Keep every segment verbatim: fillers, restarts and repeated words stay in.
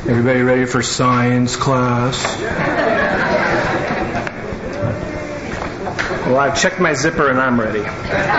Everybody ready for science class? Well, I've checked my zipper and I'm ready.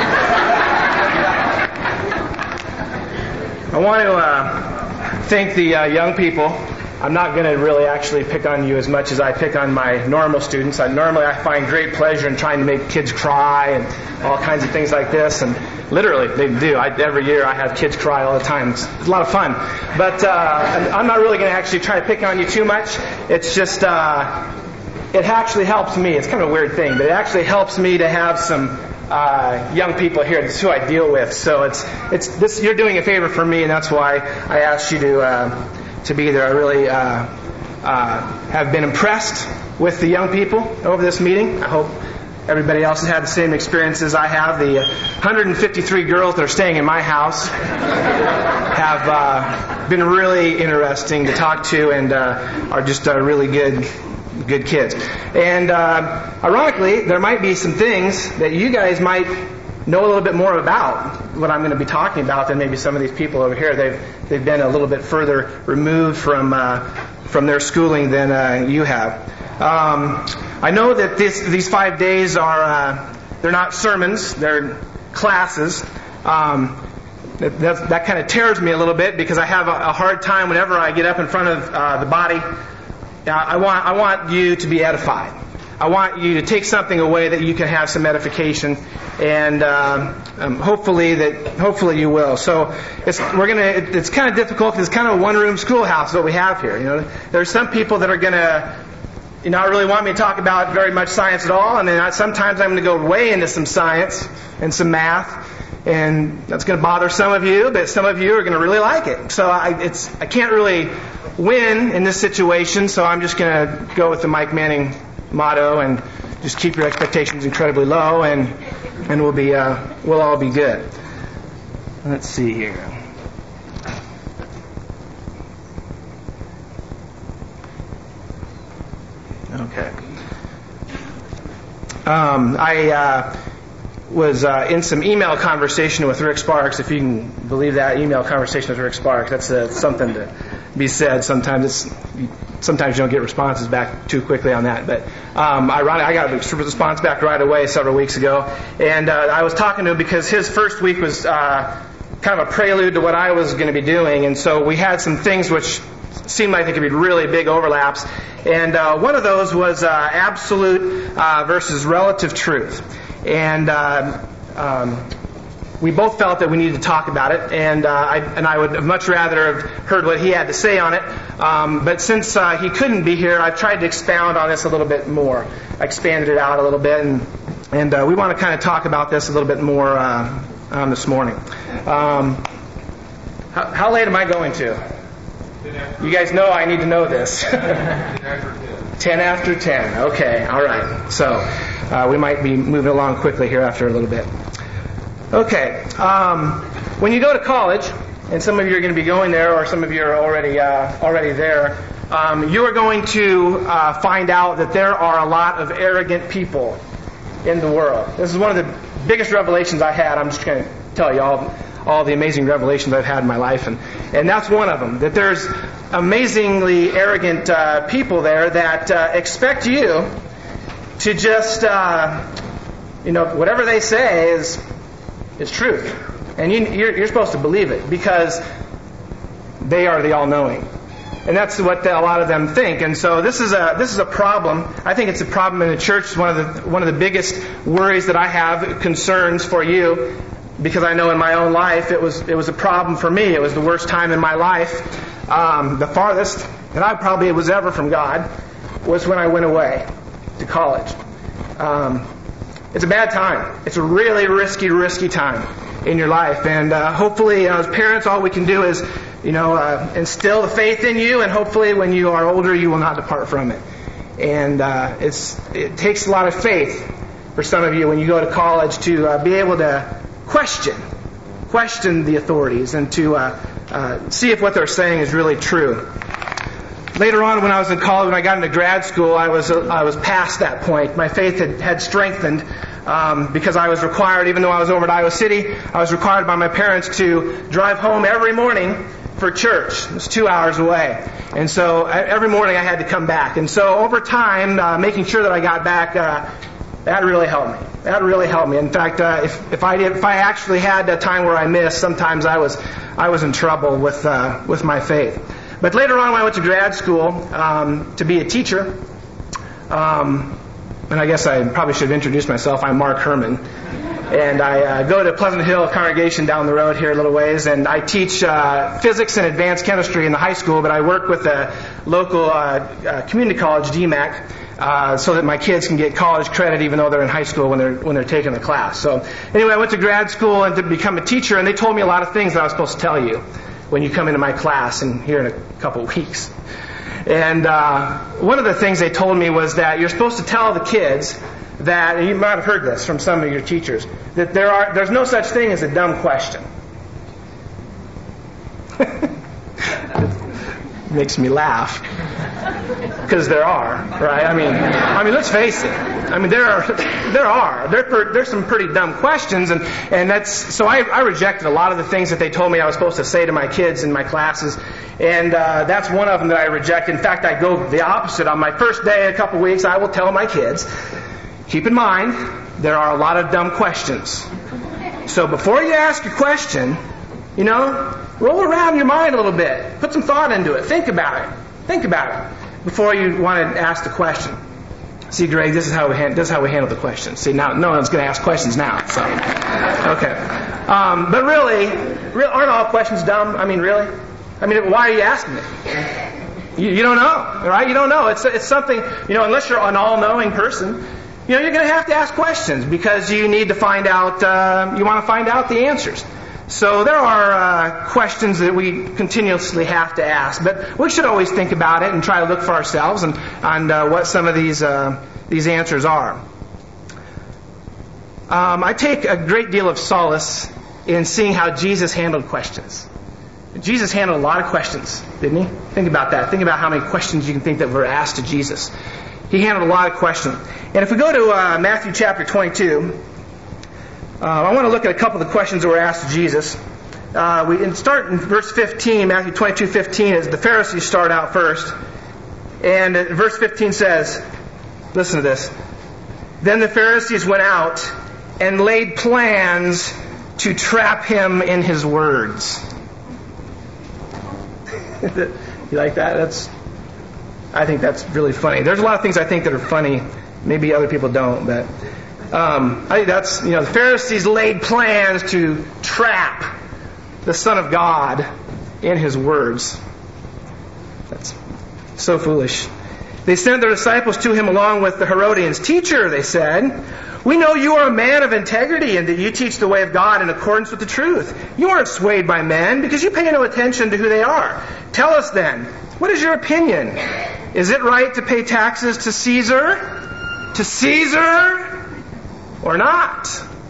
I want to uh, thank the uh, young people. I'm not going to really actually pick on you as much as I pick on my normal students. I normally I find great pleasure in trying to make kids cry and all kinds of things like this, and literally they do. I, every year I have kids cry all the time. It's, it's a lot of fun. But uh, I'm not really going to actually try to pick on you too much. It's just uh, it actually helps me. It's kind of a weird thing, but it actually helps me to have some uh, young people here. This is who I deal with. So it's it's this. You're doing a favor for me, and that's why I asked you to. Uh, to be there. I really uh, uh, have been impressed with the young people over this meeting. I hope everybody else has had the same experiences I have. The one hundred fifty-three girls that are staying in my house have uh, been really interesting to talk to and uh, are just uh, really good good kids. And uh, ironically, there might be some things that you guys might know a little bit more about what I'm going to be talking about than maybe some of these people over here. They've they've been a little bit further removed from uh, from their schooling than uh, you have. Um, I know that this, these five days are uh, they're not sermons, they're classes. Um, that that, that kind of tears me a little bit because I have a, a hard time whenever I get up in front of uh, the body. Uh, I want I want you to be edified. I want you to take something away that you can have some edification, and uh, um, hopefully that hopefully you will. So it's we're gonna. It, it's kind of difficult because it's kind of a one-room schoolhouse what we have here. You know, there's some people that are gonna, you know, not really want me to talk about very much science at all, and then I, sometimes I'm going to go way into some science and some math, and that's going to bother some of you, but some of you are going to really like it. So I, it's I can't really win in this situation, so I'm just going to go with the Mike Manning motto and just keep your expectations incredibly low, and and we'll be uh, we'll all be good. Let's see here. Okay. Um, I uh, was uh, in some email conversation with Rick Sparks, if you can believe that, email conversation with Rick Sparks. That's uh, something to be said. Sometimes it's sometimes you don't get responses back too quickly on that. But um, ironic, I got a response back right away several weeks ago, and uh, I was talking to him because his first week was uh, kind of a prelude to what I was going to be doing, and so we had some things which seemed like they could be really big overlaps. And uh, one of those was uh, absolute uh, versus relative truth. And uh, um, we both felt that we needed to talk about it, and uh, I and I would have much rather have heard what he had to say on it. Um, but since uh, he couldn't be here, I've tried to expound on this a little bit more. I expanded it out a little bit, and and uh, we want to kind of talk about this a little bit more uh, um, this morning. Um, how, how late am I going to? You guys know I need to know this. ten after ten. Okay, all right. So uh, we might be moving along quickly here after a little bit. Okay. Um, when you go to college, and some of you are going to be going there, or some of you are already uh, already there, um, you are going to uh, find out that there are a lot of arrogant people in the world. This is one of the biggest revelations I had. I'm just going to tell you all all the amazing revelations I've had in my life, and and that's one of them. That there's amazingly arrogant uh, people there that uh, expect you to just uh, you know whatever they say is is truth, and you, you're, you're supposed to believe it because they are the all-knowing, and that's what the, a lot of them think. And so this is a this is a problem. I think it's a problem in the church. It's one of the one of the biggest worries that I have, concerns for you, because I know in my own life it was it was a problem for me. It was the worst time in my life. Um, the farthest that I probably was ever from God was when I went away to college. Um, it's a bad time. It's a really risky, risky time in your life. And uh, hopefully, uh, as parents, all we can do is, you know, uh, instill the faith in you. And hopefully, when you are older, you will not depart from it. And uh, it's it takes a lot of faith for some of you when you go to college to uh, be able to question, question the authorities and to uh, uh, see if what they're saying is really true. Later on, when I was in college, when I got into grad school, I was uh, I was past that point. My faith had, had strengthened um, because I was required, even though I was over at Iowa City, I was required by my parents to drive home every morning for church. It was two hours away. And so every morning I had to come back. And so over time, uh, making sure that I got back, uh, that really helped me. That really helped me. In fact, uh, if, if I did, if I actually had a time where I missed, sometimes I was I was in trouble with uh, with my faith. But later on, when I went to grad school um, to be a teacher, um, and I guess I probably should have introduced myself. I'm Mark Herman, and I uh, go to Pleasant Hill congregation down the road here a little ways, and I teach uh, physics and advanced chemistry in the high school. But I work with a local uh, uh, community college, D MAC. Uh, so that my kids can get college credit even though they're in high school when they're when they're taking the class. So anyway, I went to grad school and to become a teacher, and they told me a lot of things that I was supposed to tell you when you come into my class and here in a couple of weeks. And uh, one of the things they told me was that you're supposed to tell the kids that, and you might have heard this from some of your teachers, that there are there's no such thing as a dumb question. Makes me laugh. Because there are, right? I mean, I mean, let's face it. I mean, there are, there are, there, there's some pretty dumb questions, and and that's so. I, I rejected a lot of the things that they told me I was supposed to say to my kids in my classes, and uh, that's one of them that I rejected. In fact, I go the opposite. On my first day, in a couple of weeks, I will tell my kids, keep in mind, there are a lot of dumb questions. So before you ask your question, you know, roll around your mind a little bit, put some thought into it, think about it, think about it. Before you want to ask the question. See, Greg, this is how we hand, this is how we handle the questions. See, now no one's going to ask questions now. So, okay. Um, but really, really, aren't all questions dumb? I mean, really? I mean, why are you asking it? You, you don't know, right? You don't know. It's it's something, you know, unless you're an all-knowing person, you know, you're going to have to ask questions because you need to find out. Uh, you want to find out the answers. So there are uh, questions that we continuously have to ask, but we should always think about it and try to look for ourselves and, and uh, what some of these uh, these answers are. Um, I take a great deal of solace in seeing how Jesus handled questions. Jesus handled a lot of questions, didn't he? Think about that. Think about how many questions you can think that were asked to Jesus. He handled a lot of questions. And if we go to uh, Matthew chapter twenty-two, Uh, I want to look at a couple of the questions that were asked to Jesus. Uh, we and start in verse fifteen, Matthew twenty-two fifteen, as the Pharisees start out first. And uh, verse fifteen says, listen to this. Then the Pharisees went out and laid plans to trap him in his words. You like that? That's. I think that's really funny. There's a lot of things I think that are funny. Maybe other people don't, but um, I think that's, you know, the Pharisees laid plans to trap the Son of God in his words. That's so foolish. They sent their disciples to him along with the Herodians. Teacher, they said, we know you are a man of integrity and that you teach the way of God in accordance with the truth. You aren't swayed by men because you pay no attention to who they are. Tell us then, what is your opinion? Is it right to pay taxes to Caesar? To Caesar or not?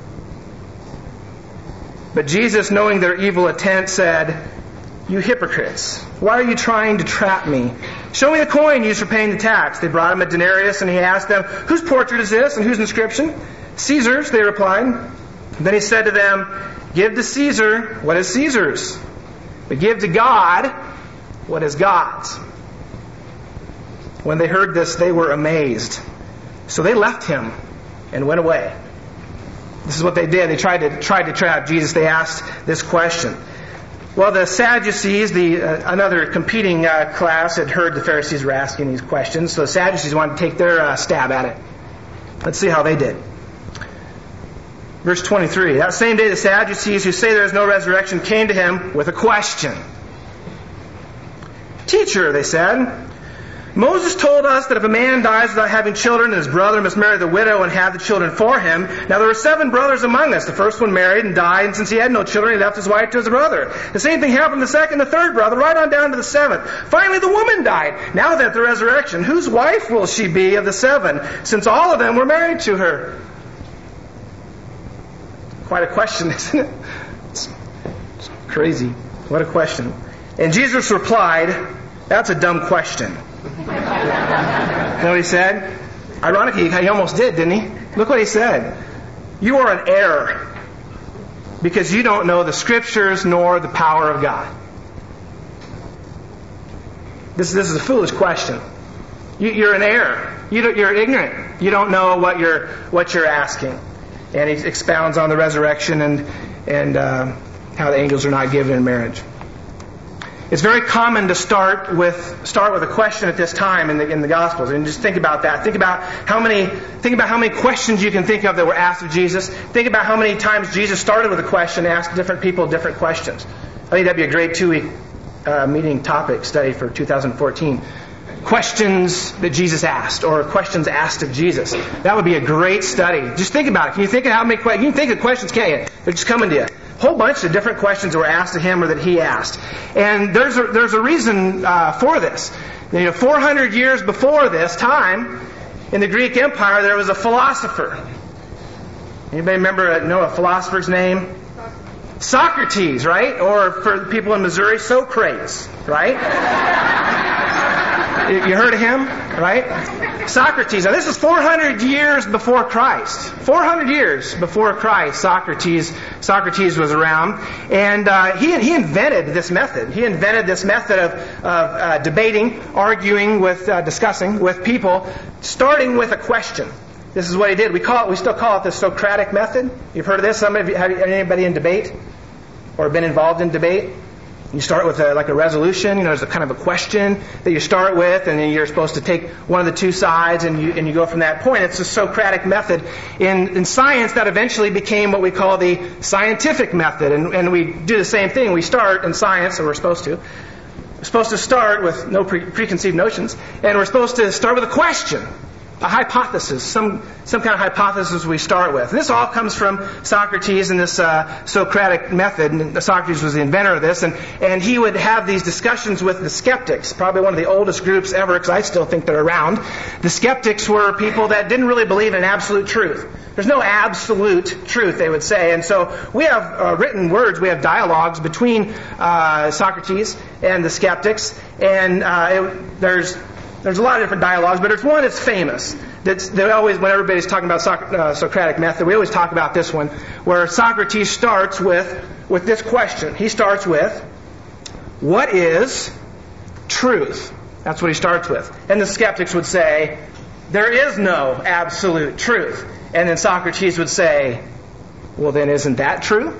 But Jesus, knowing their evil intent, said, you hypocrites, why are you trying to trap me? Show me the coin used for paying the tax. They brought him a denarius, and he asked them, whose portrait is this, and whose inscription? Caesar's, they replied. Then he said to them, give to Caesar what is Caesar's, but give to God what is God's. When they heard this, they were amazed. So they left him and went away. This is what they did. They tried to tried to trap Jesus. They asked this question. Well, the Sadducees, the uh, another competing uh, class, had heard the Pharisees were asking these questions. So the Sadducees wanted to take their uh, stab at it. Let's see how they did. Verse twenty-three. That same day the Sadducees, who say there is no resurrection, came to him with a question. Teacher, they said, Moses told us that if a man dies without having children, his brother must marry the widow and have the children for him. Now there were seven brothers among us. The first one married and died, and since he had no children, he left his wife to his brother. The same thing happened to the second and the third brother, right on down to the seventh. Finally the woman died. Now that the resurrection, whose wife will she be of the seven, since all of them were married to her? Quite a question, isn't it? It's crazy. What a question. And Jesus replied, that's a dumb question. You know what he said? Ironically, he almost did, didn't he? Look what he said. You are in error because you don't know the Scriptures nor the power of God. This, this is a foolish question. You, you're in error. You don't, you're ignorant. You don't know what you're what you're asking. And he expounds on the resurrection and and uh, how the angels are not given in marriage. It's very common to start with start with a question at this time in the in the Gospels, and just think about that. Think about how many think about how many questions you can think of that were asked of Jesus. Think about how many times Jesus started with a question and asked different people different questions. I think that'd be a great two-week uh, meeting topic study for two thousand fourteen. Questions that Jesus asked, or questions asked of Jesus. That would be a great study. Just think about it. Can you think of how many questions? You can think of questions, can't you? They're just coming to you. A whole bunch of different questions that were asked of him or that he asked. And there's a, there's a reason uh, for this. You know, four hundred years before this time, in the Greek Empire, there was a philosopher. Anybody remember know a philosopher's name? Socrates, right? Or for people in Missouri, Socrates, right? You heard of him, right? Socrates. Now, this is four hundred years before Christ. four hundred years before Christ, Socrates Socrates was around. And uh, he he invented this method. He invented this method of, of uh, debating, arguing with, uh, discussing with people, starting with a question. This is what he did. We call it, we still call it the Socratic method. You've heard of this? Some of you, have anybody in debate or been involved in debate? You start with a, like a resolution. You know, there's a kind of a question that you start with, and then you're supposed to take one of the two sides, and you and you go from that point. It's the Socratic method. In in science, that eventually became what we call the scientific method, and and we do the same thing. We start in science, or we're supposed to. We're supposed to start with no pre- preconceived notions, and we're supposed to start with a question. A hypothesis, some some kind of hypothesis we start with. And this all comes from Socrates and this uh, Socratic method. And Socrates was the inventor of this, and, and he would have these discussions with the skeptics, probably one of the oldest groups ever, because I still think they're around. The skeptics were people that didn't really believe in absolute truth. There's no absolute truth, they would say. And so we have uh, written words, we have dialogues between uh, Socrates and the skeptics, and uh, it, there's There's a lot of different dialogues, but there's one that's famous. That's they always, when everybody's talking about Soc- uh, Socratic method, we always talk about this one, where Socrates starts with with this question. He starts with, "What is truth?" That's what he starts with. And the skeptics would say, "There is no absolute truth." And then Socrates would say, "Well, then isn't that true?"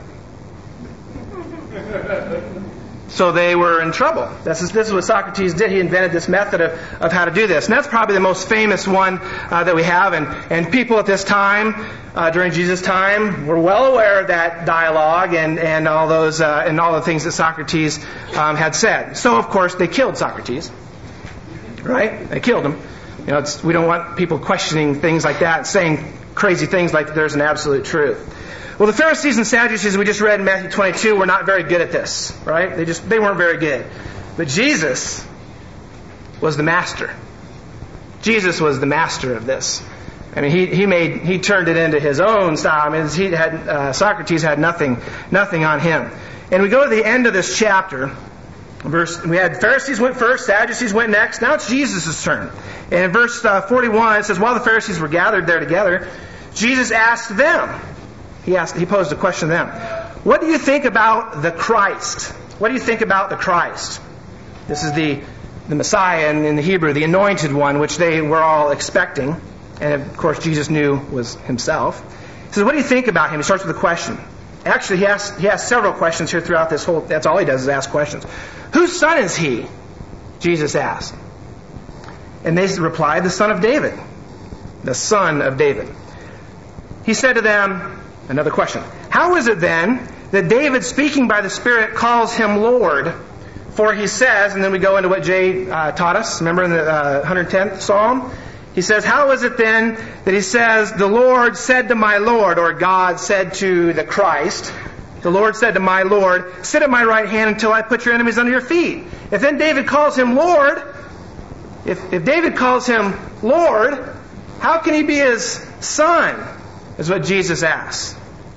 So they were in trouble. This is, this is what Socrates did. He invented this method of, of how to do this. And that's probably the most famous one uh, that we have. And, and people at this time, uh, during Jesus' time, were well aware of that dialogue and, and all those uh, and all the things that Socrates um, had said. So, of course, they killed Socrates. Right? They killed him. You know, it's, we don't want people questioning things like that, saying crazy things like there's an absolute truth. Well, the Pharisees and Sadducees we just read in Matthew twenty-two were not very good at this, right? They just they weren't very good. But Jesus was the master. Jesus was the master of this. I mean, he he made he turned it into his own style. I mean, he had uh, Socrates had nothing nothing on him. And we go to the end of this chapter. Verse we had Pharisees went first, Sadducees went next. Now it's Jesus' turn. And in verse uh, forty-one it says, while the Pharisees were gathered there together, Jesus asked them. He asked, he posed a question to them. What do you think about the Christ? What do you think about the Christ? This is the, the Messiah in, in the Hebrew, the anointed one, which they were all expecting. And of course Jesus knew was himself. He says, what do you think about him? He starts with a question. Actually, he asks, he asks several questions here throughout this whole, that's all he does is ask questions. Whose son is he? Jesus asked. And they replied, the son of David. The son of David. He said to them, another question. How is it then that David, speaking by the Spirit, calls him Lord? For he says, and then we go into what Jay uh, taught us, remember in the uh, one hundred tenth Psalm? He says, how is it then that he says, the Lord said to my Lord, or God said to the Christ, the Lord said to my Lord, sit at my right hand until I put your enemies under your feet. If then David calls him Lord, if, if David calls him Lord, how can he be his son? Is what Jesus asks.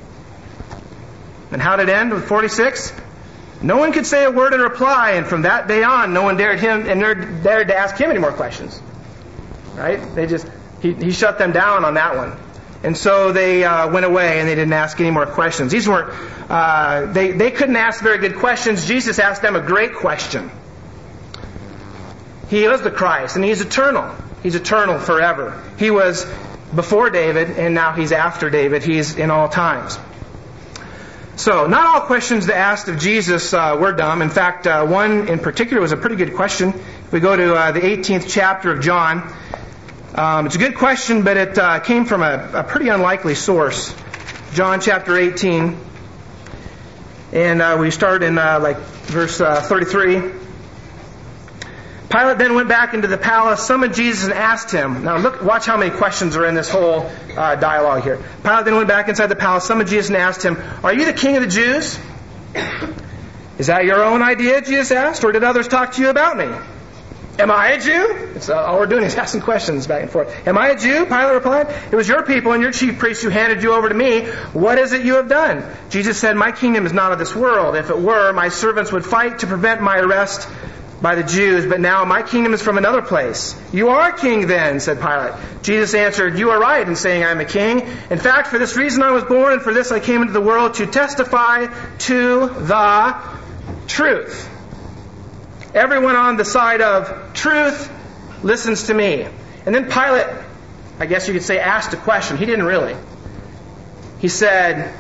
And how did it end with forty-six? No one could say a word in reply, and from that day on, no one dared him and dared to ask him any more questions. Right? They just he, he shut them down on that one, and so they uh, went away and they didn't ask any more questions. These weren't uh, they they couldn't ask very good questions. Jesus asked them a great question. He was the Christ, and He's eternal. He's eternal forever. He was before David, and now He's after David. He's in all times. So, not all questions that asked of Jesus uh, were dumb. In fact, uh, one in particular was a pretty good question. If we go to uh, the eighteenth chapter of John, um, it's a good question, but it uh, came from a, a pretty unlikely source. John chapter eighteen, and uh, we start in uh, like verse uh, thirty-three. Pilate then went back into the palace, summoned Jesus, and asked him. Now look, watch how many questions are in this whole uh, dialogue here. Pilate then went back inside the palace, summoned Jesus, and asked him, "Are you the king of the Jews?" "Is that your own idea?" Jesus asked, "or did others talk to you about me?" "Am I a Jew?" It's, uh, all we're doing is asking questions back and forth. "Am I a Jew?" Pilate replied. "It was your people and your chief priests who handed you over to me. What is it you have done?" Jesus said, "My kingdom is not of this world. If it were, my servants would fight to prevent my arrest by the Jews, but now my kingdom is from another place." "You are king then," said Pilate. Jesus answered, "You are right in saying I am a king. In fact, for this reason I was born, and for this I came into the world, to testify to the truth. Everyone on the side of truth listens to me." And then Pilate, I guess you could say, asked a question. He didn't really. He said,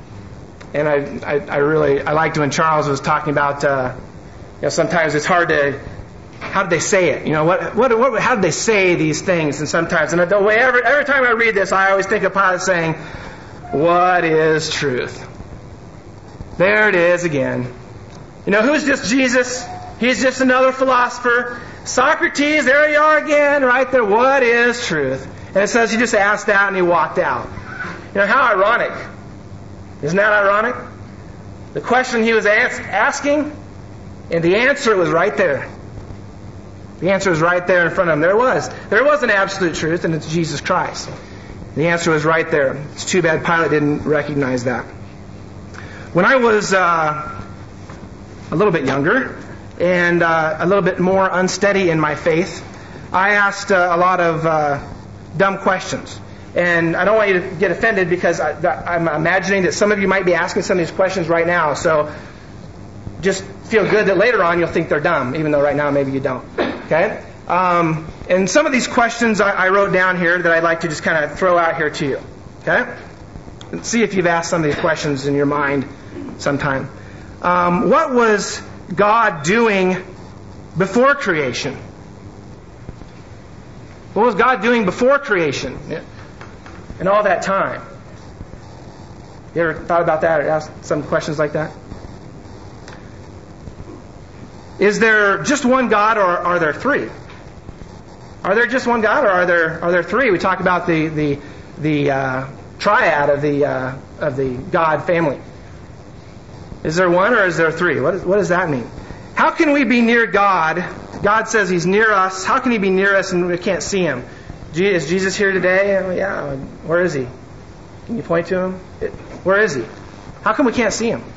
and I, I, I really, I liked when Charles was talking about, uh, you know, sometimes it's hard to, how did they say it? You know, what, what, what, how did they say these things? And sometimes, and the way every, every time I read this, I always think of Pilate saying, "What is truth?" There it is again. You know, who's just Jesus? He's just another philosopher. Socrates, there you are again, right there. What is truth? And it says he just asked that and he walked out. You know, how ironic. Isn't that ironic? The question he was ask, asking, and the answer was right there. The answer was right there in front of him. There was. There was an absolute truth, and it's Jesus Christ. The answer was right there. It's too bad Pilate didn't recognize that. When I was uh, a little bit younger, and uh, a little bit more unsteady in my faith, I asked uh, a lot of uh, dumb questions. And I don't want you to get offended because I, I'm imagining that some of you might be asking some of these questions right now. So just feel good that later on you'll think they're dumb, even though right now maybe you don't. Okay? Um, and some of these questions I, I wrote down here that I'd like to just kind of throw out here to you. Okay? And see if you've asked some of these questions in your mind sometime. Um, what was God doing before creation? What was God doing before creation? And all that time? You ever thought about that or asked some questions like that? Is there just one God, or are there three? Are there just one God, or are there are there three? We talk about the the the uh, triad of the uh, of the God family. Is there one, or is there three? What, is, what does that mean? How can we be near God? God says He's near us. How can He be near us and we can't see Him? Is Jesus here today? Oh, yeah. Where is He? Can you point to Him? Where is He? How come we can't see Him?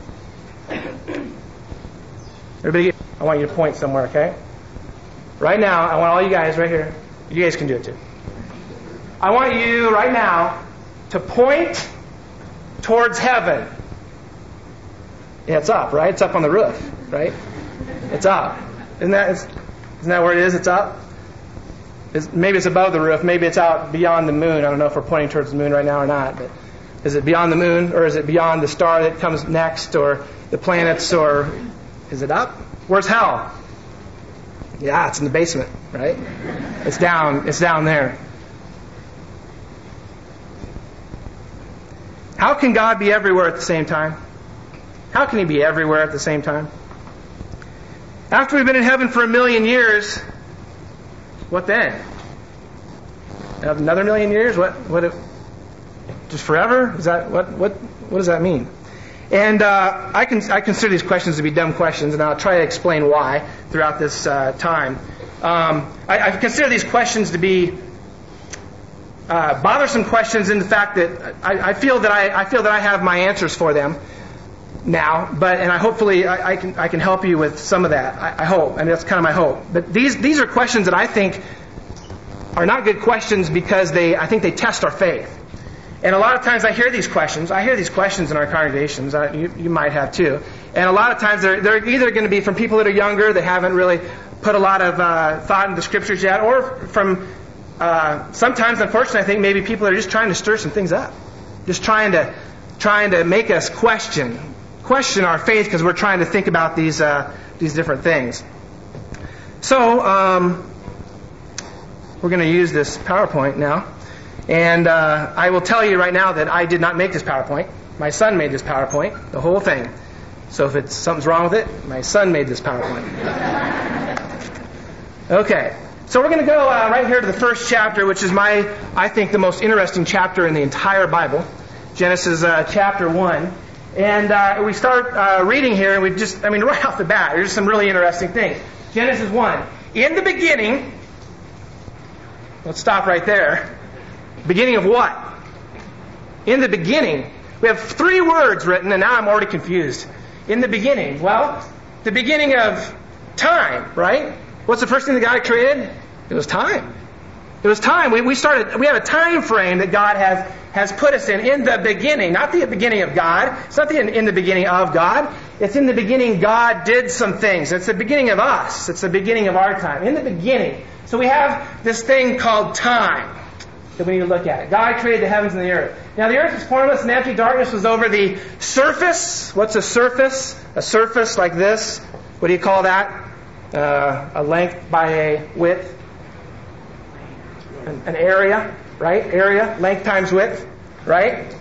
Everybody, I want you to point somewhere, okay? Right now, I want all you guys right here. You guys can do it too. I want you right now to point towards heaven. Yeah, it's up, right? It's up on the roof, right? It's up. Isn't that, isn't that where it is? It's up? It's, maybe it's above the roof. Maybe it's out beyond the moon. I don't know if we're pointing towards the moon right now or not. But is it beyond the moon, or is it beyond the star that comes next, or the planets, or is it up? Where's hell? Yeah, it's in the basement, right? It's down. It's down there. How can God be everywhere at the same time? How can He be everywhere at the same time? After we've been in heaven for a million years, what then? Another million years? What? What? Just forever? Is that what? What? What does that mean? And uh, I can I consider these questions to be dumb questions, and I'll try to explain why throughout this uh, time. Um, I, I consider these questions to be uh, bothersome questions in the fact that I, I feel that I, I feel that I have my answers for them now, but and I hopefully I, I can I can help you with some of that. I, I hope, and that's kind of my hope. But these these are questions that I think are not good questions because they I think they test our faith. And a lot of times I hear these questions. I hear these questions in our congregations. I, you, you might have too. And a lot of times they're they're either going to be from people that are younger that haven't really put a lot of uh, thought into the Scriptures yet, or from uh, sometimes, unfortunately, I think maybe people are just trying to stir some things up, just trying to trying to make us question question our faith because we're trying to think about these uh, these different things. So um, we're going to use this PowerPoint now, and uh, I will tell you right now that I did not make this PowerPoint. My son made this PowerPoint, the whole thing. So if it's something's wrong with it, my son made this PowerPoint. Okay, so we're going to go uh, right here to the first chapter, which is my, I think, the most interesting chapter in the entire Bible, Genesis uh, chapter one. And uh, we start uh, reading here, and we just, I mean, right off the bat, there's some really interesting things. Genesis one. In the beginning, let's stop right there. Beginning of what? In the beginning. We have three words written, and now I'm already confused. In the beginning. Well, the beginning of time, right? What's the first thing that God created? It was time. It was time. We, we started. We have a time frame that God has has put us in. In the beginning, not the beginning of God. It's not the in, in the beginning of God. It's in the beginning. God did some things. It's the beginning of us. It's the beginning of our time. In the beginning. So we have this thing called time that we need to look at. God created the heavens and the earth. Now the earth was formless and empty. Darkness was over the surface. What's a surface? A surface like this. What do you call that? Uh, a length by a width. An, an area, right? Area, length times width, right?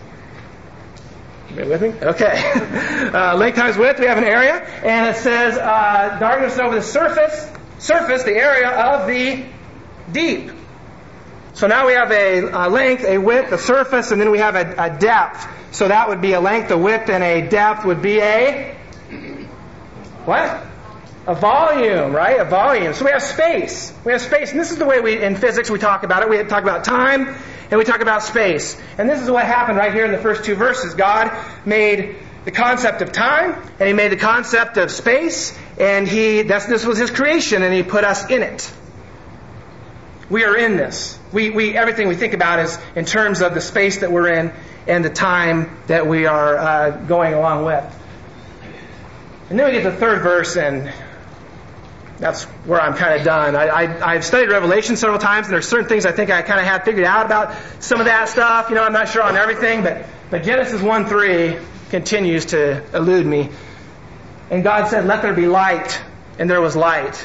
Are you with me? Okay. uh, length times width, we have an area. And it says uh, darkness over the surface. Surface, the area of the deep. So now we have a, a length, a width, a surface, and then we have a, a depth. So that would be a length, a width, and a depth would be a... What? A volume, right? A volume. So we have space. We have space. And this is the way we, in physics, we talk about it. We talk about time, and we talk about space. And this is what happened right here in the first two verses. God made the concept of time, and He made the concept of space, and He, that's, this was His creation, and He put us in it. We are in this. We, we, everything we think about is in terms of the space that we're in and the time that we are uh, going along with. And then we get to the third verse, and that's where I'm kind of done. I, I, I've studied Revelation several times, and there's certain things I think I kind of have figured out about some of that stuff. You know, I'm not sure on everything, but, but Genesis one three continues to elude me. And God said, "Let there be light," and there was light.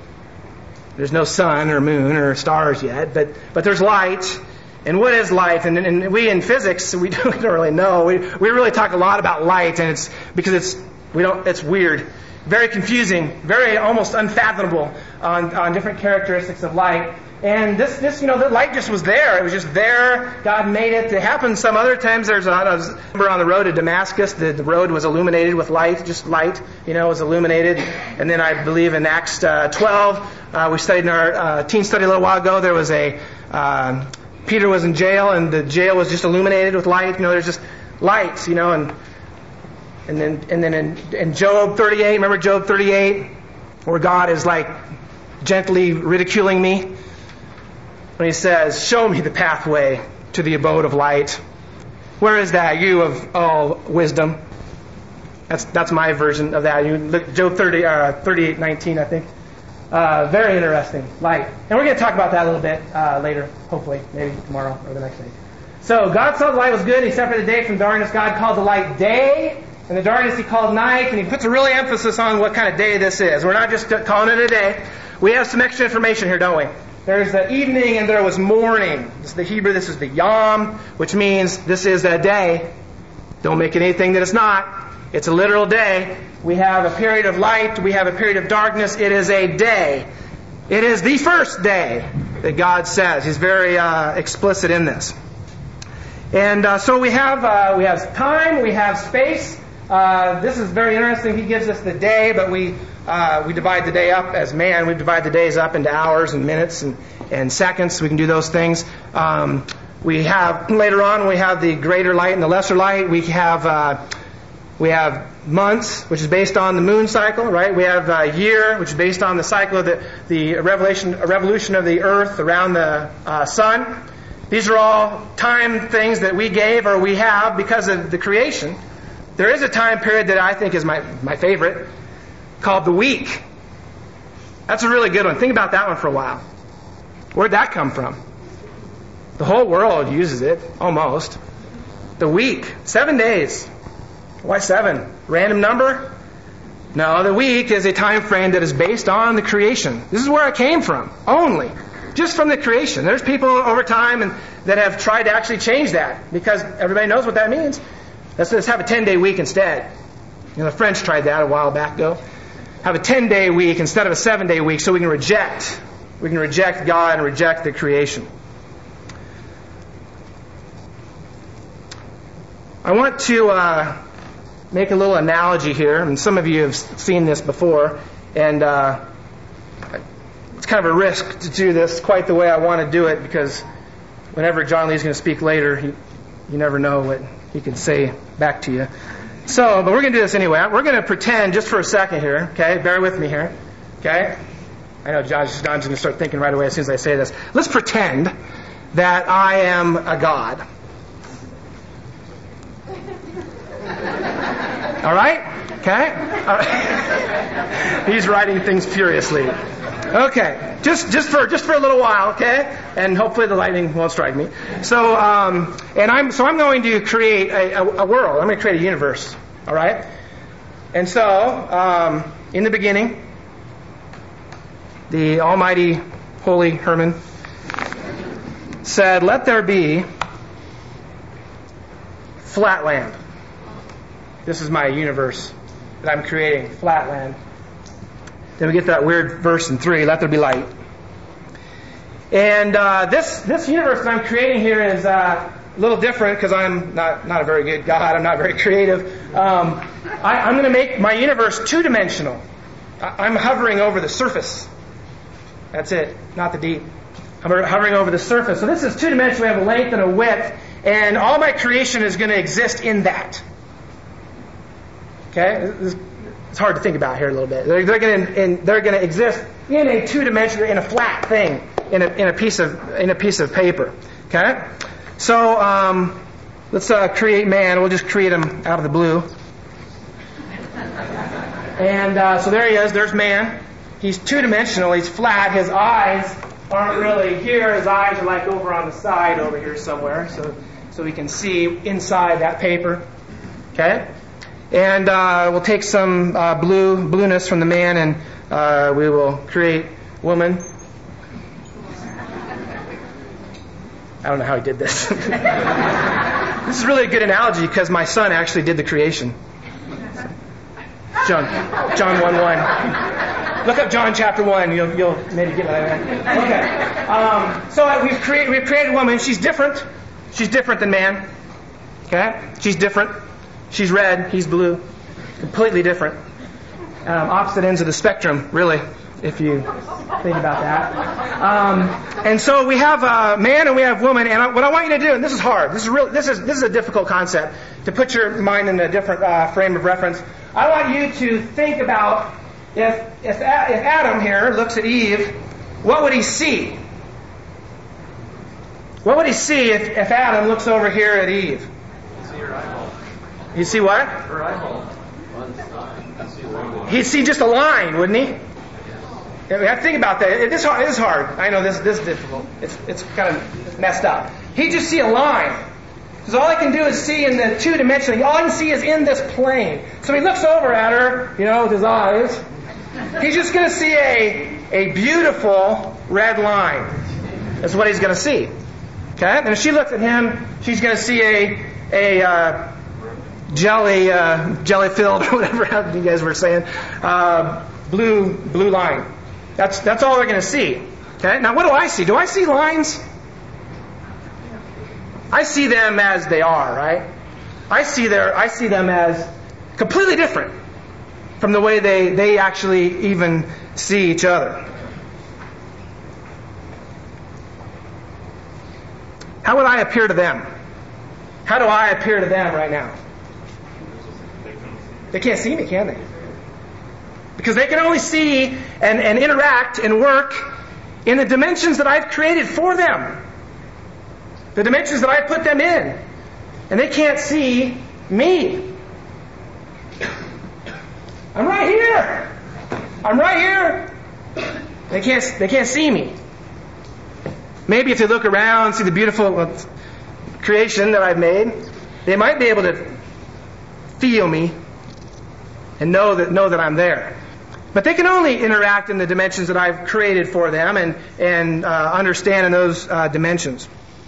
There's no sun or moon or stars yet, but but there's light. And what is light? And, and we in physics, we don't, we don't really know. We we really talk a lot about light, and it's because it's we don't. It's weird, very confusing, very almost unfathomable on on different characteristics of light. And this this you know the light just was there. It was just there. God made it. It happened some other times. There's on I remember on the road to Damascus, the, the road was illuminated with light, just light. You know, it was illuminated. And then I believe in Acts uh, twelve, uh, we studied in our uh, teen study a little while ago. There was a uh, Peter was in jail, and the jail was just illuminated with light. You know, there's just lights. You know, and and then and then in, in Job thirty-eight, remember Job thirty-eight, where God is like gently ridiculing me. When He says, "Show me the pathway to the abode of light." Where is that, you of all wisdom? That's that's my version of that. You look, Job thirty, uh, thirty-eight nineteen, I think. Uh, very interesting. Light. And we're going to talk about that a little bit uh, later, hopefully, maybe tomorrow or the next day. So God saw the light was good. He separated the day from darkness. God called the light day, and the darkness He called night. And He puts a really emphasis on what kind of day this is. We're not just calling it a day. We have some extra information here, don't we? There's the evening and there was morning. This is the Hebrew, this is the yom, which means this is a day. Don't make it anything that it's not. It's a literal day. We have a period of light. We have a period of darkness. It is a day. It is the first day that God says. He's very uh, explicit in this. And uh, so we have uh, we have time, we have space. Uh, this is very interesting. He gives us the day, but we uh, we divide the day up as man. We divide the days up into hours and minutes and, and seconds. We can do those things. Um, we have later on we have the greater light and the lesser light. We have uh, we have months, which is based on the moon cycle, right? We have a year, which is based on the cycle of the the revelation revolution of the earth around the uh, sun. These are all time things that we gave or we have because of the creation. There is a time period that I think is my, my favorite, called the week. That's a really good one. Think about that one for a while. Where'd that come from? The whole world uses it, almost. The week, seven days. Why seven? Random number? No, the week is a time frame that is based on the creation. This is where it came from, only. Just from the creation. There's people over time and that have tried to actually change that because everybody knows what that means. Let's, let's have a ten-day week instead. You know, the French tried that a while back ago. Have a ten-day week instead of a seven-day week so we can reject. We can reject God and reject the creation. I want to uh, make a little analogy here, and some of you have seen this before, and uh, it's kind of a risk to do this quite the way I want to do it because whenever John Lee's going to speak later, he, you never know what he can say back to you. So, but we're going to do this anyway. We're going to pretend just for a second here, okay? Bear with me here, okay? I know John's, John's going to start thinking right away as soon as I say this. Let's pretend that I am a god. All right? Okay? All right. He's writing things furiously. Okay, just just for just for a little while, okay, and hopefully the lightning won't strike me. So, um, and I'm so I'm going to create a, a, a world. I'm going to create a universe. All right, and so um, in the beginning, the Almighty, Holy Herman said, "Let there be flat land." This is my universe that I'm creating, flat land. Then we get that weird verse in three, let there be light. And uh, this this universe that I'm creating here is uh, a little different because I'm not, not a very good God. I'm not very creative. Um, I, I'm going to make my universe two-dimensional. I, I'm hovering over the surface. That's it, not the deep. I'm hovering over the surface. So this is two-dimensional. We have a length and a width. And all my creation is going to exist in that. Okay? It's hard to think about here a little bit. They're, they're going to they're going to exist in a two-dimensional, in a flat thing, in a in a piece of in a piece of paper. Okay, so um, let's uh, create man. We'll just create him out of the blue. And uh, so there he is. There's man. He's two-dimensional. He's flat. His eyes aren't really here. His eyes are like over on the side over here somewhere. So so we can see inside that paper. Okay. And uh, we'll take some uh, blue blueness from the man, and uh, we will create woman. I don't know how he did this. This is really a good analogy because my son actually did the creation. John, John one one. Look up John chapter one. You'll you'll maybe get that. Okay. Um, so we've created we've created a woman. She's different. She's different than man. Okay. She's different. She's red, he's blue. Completely different. Um, opposite ends of the spectrum, really, if you think about that. Um, and so we have uh, man and we have woman. And I, what I want you to do, and this is hard. This is real. This is this is a difficult concept to put your mind in a different uh, frame of reference. I want you to think about if if, if Adam here looks at Eve, what would he see? What would he see if, if Adam looks over here at Eve? See your eyeball. You see what? Her eyeball. He'd see just a line, wouldn't he? Yeah, we have to think about that. It is hard. It is hard. I know this, this is difficult. It's it's kind of messed up. He'd just see a line. Because all I can do is see in the two-dimensional. All I can see is in this plane. So he looks over at her, you know, with his eyes. He's just going to see a a beautiful red line. That's what he's going to see. Okay? And if she looks at him, she's going to see a a uh, jelly uh, jelly filled or whatever you guys were saying uh, blue blue line. That's that's all they're going to see. Okay. Now what do I see? Do I see lines? I see them as they are, right? I see their I see them as completely different from the way they they actually even see each other. How would I appear to them? How do I appear to them right now? They can't see me, can they? Because they can only see and, and interact and work in the dimensions that I've created for them. The dimensions that I put them in. And they can't see me. I'm right here. I'm right here. They can't, they can't see me. Maybe if they look around, see the beautiful creation that I've made, they might be able to feel me and know that know that I'm there. But they can only interact in the dimensions that I've created for them and, and uh, understand in those uh, dimensions.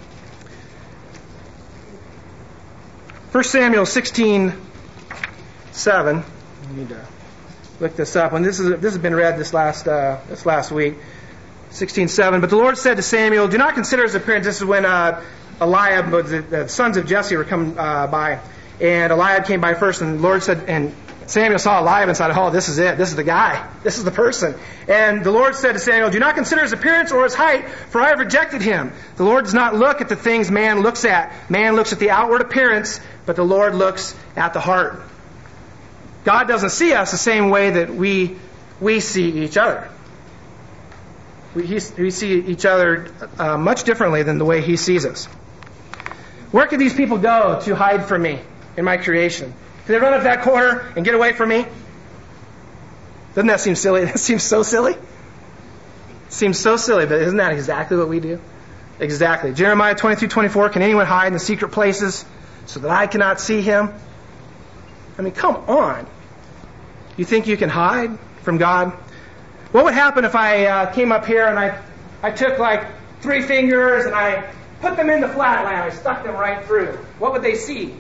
First Samuel sixteen seven. I need to look this up. And this is this has been read this last uh, this last week. sixteen seven. But the Lord said to Samuel, "Do not consider his appearance." This is when uh, Eliab, the, the sons of Jesse, were coming uh, by, and Eliab came by first. And the Lord said, and Samuel saw Eliab and said, "Oh, this is it. This is the guy. This is the person." And the Lord said to Samuel, "Do not consider his appearance or his height, for I have rejected him. The Lord does not look at the things man looks at. Man looks at the outward appearance, but the Lord looks at the heart." God doesn't see us the same way that we we see each other. We, he, we see each other uh, much differently than the way He sees us. Where could these people go to hide from me in my creation? Could they run up that corner and get away from me? Doesn't that seem silly? That seems so silly. It seems so silly, but isn't that exactly what we do? Exactly. Jeremiah twenty-two twenty-four, "Can anyone hide in the secret places so that I cannot see him?" I mean, come on. You think you can hide from God? What would happen if I uh, came up here and I, I took like three fingers and I put them in the flatland, I stuck them right through? What would they see?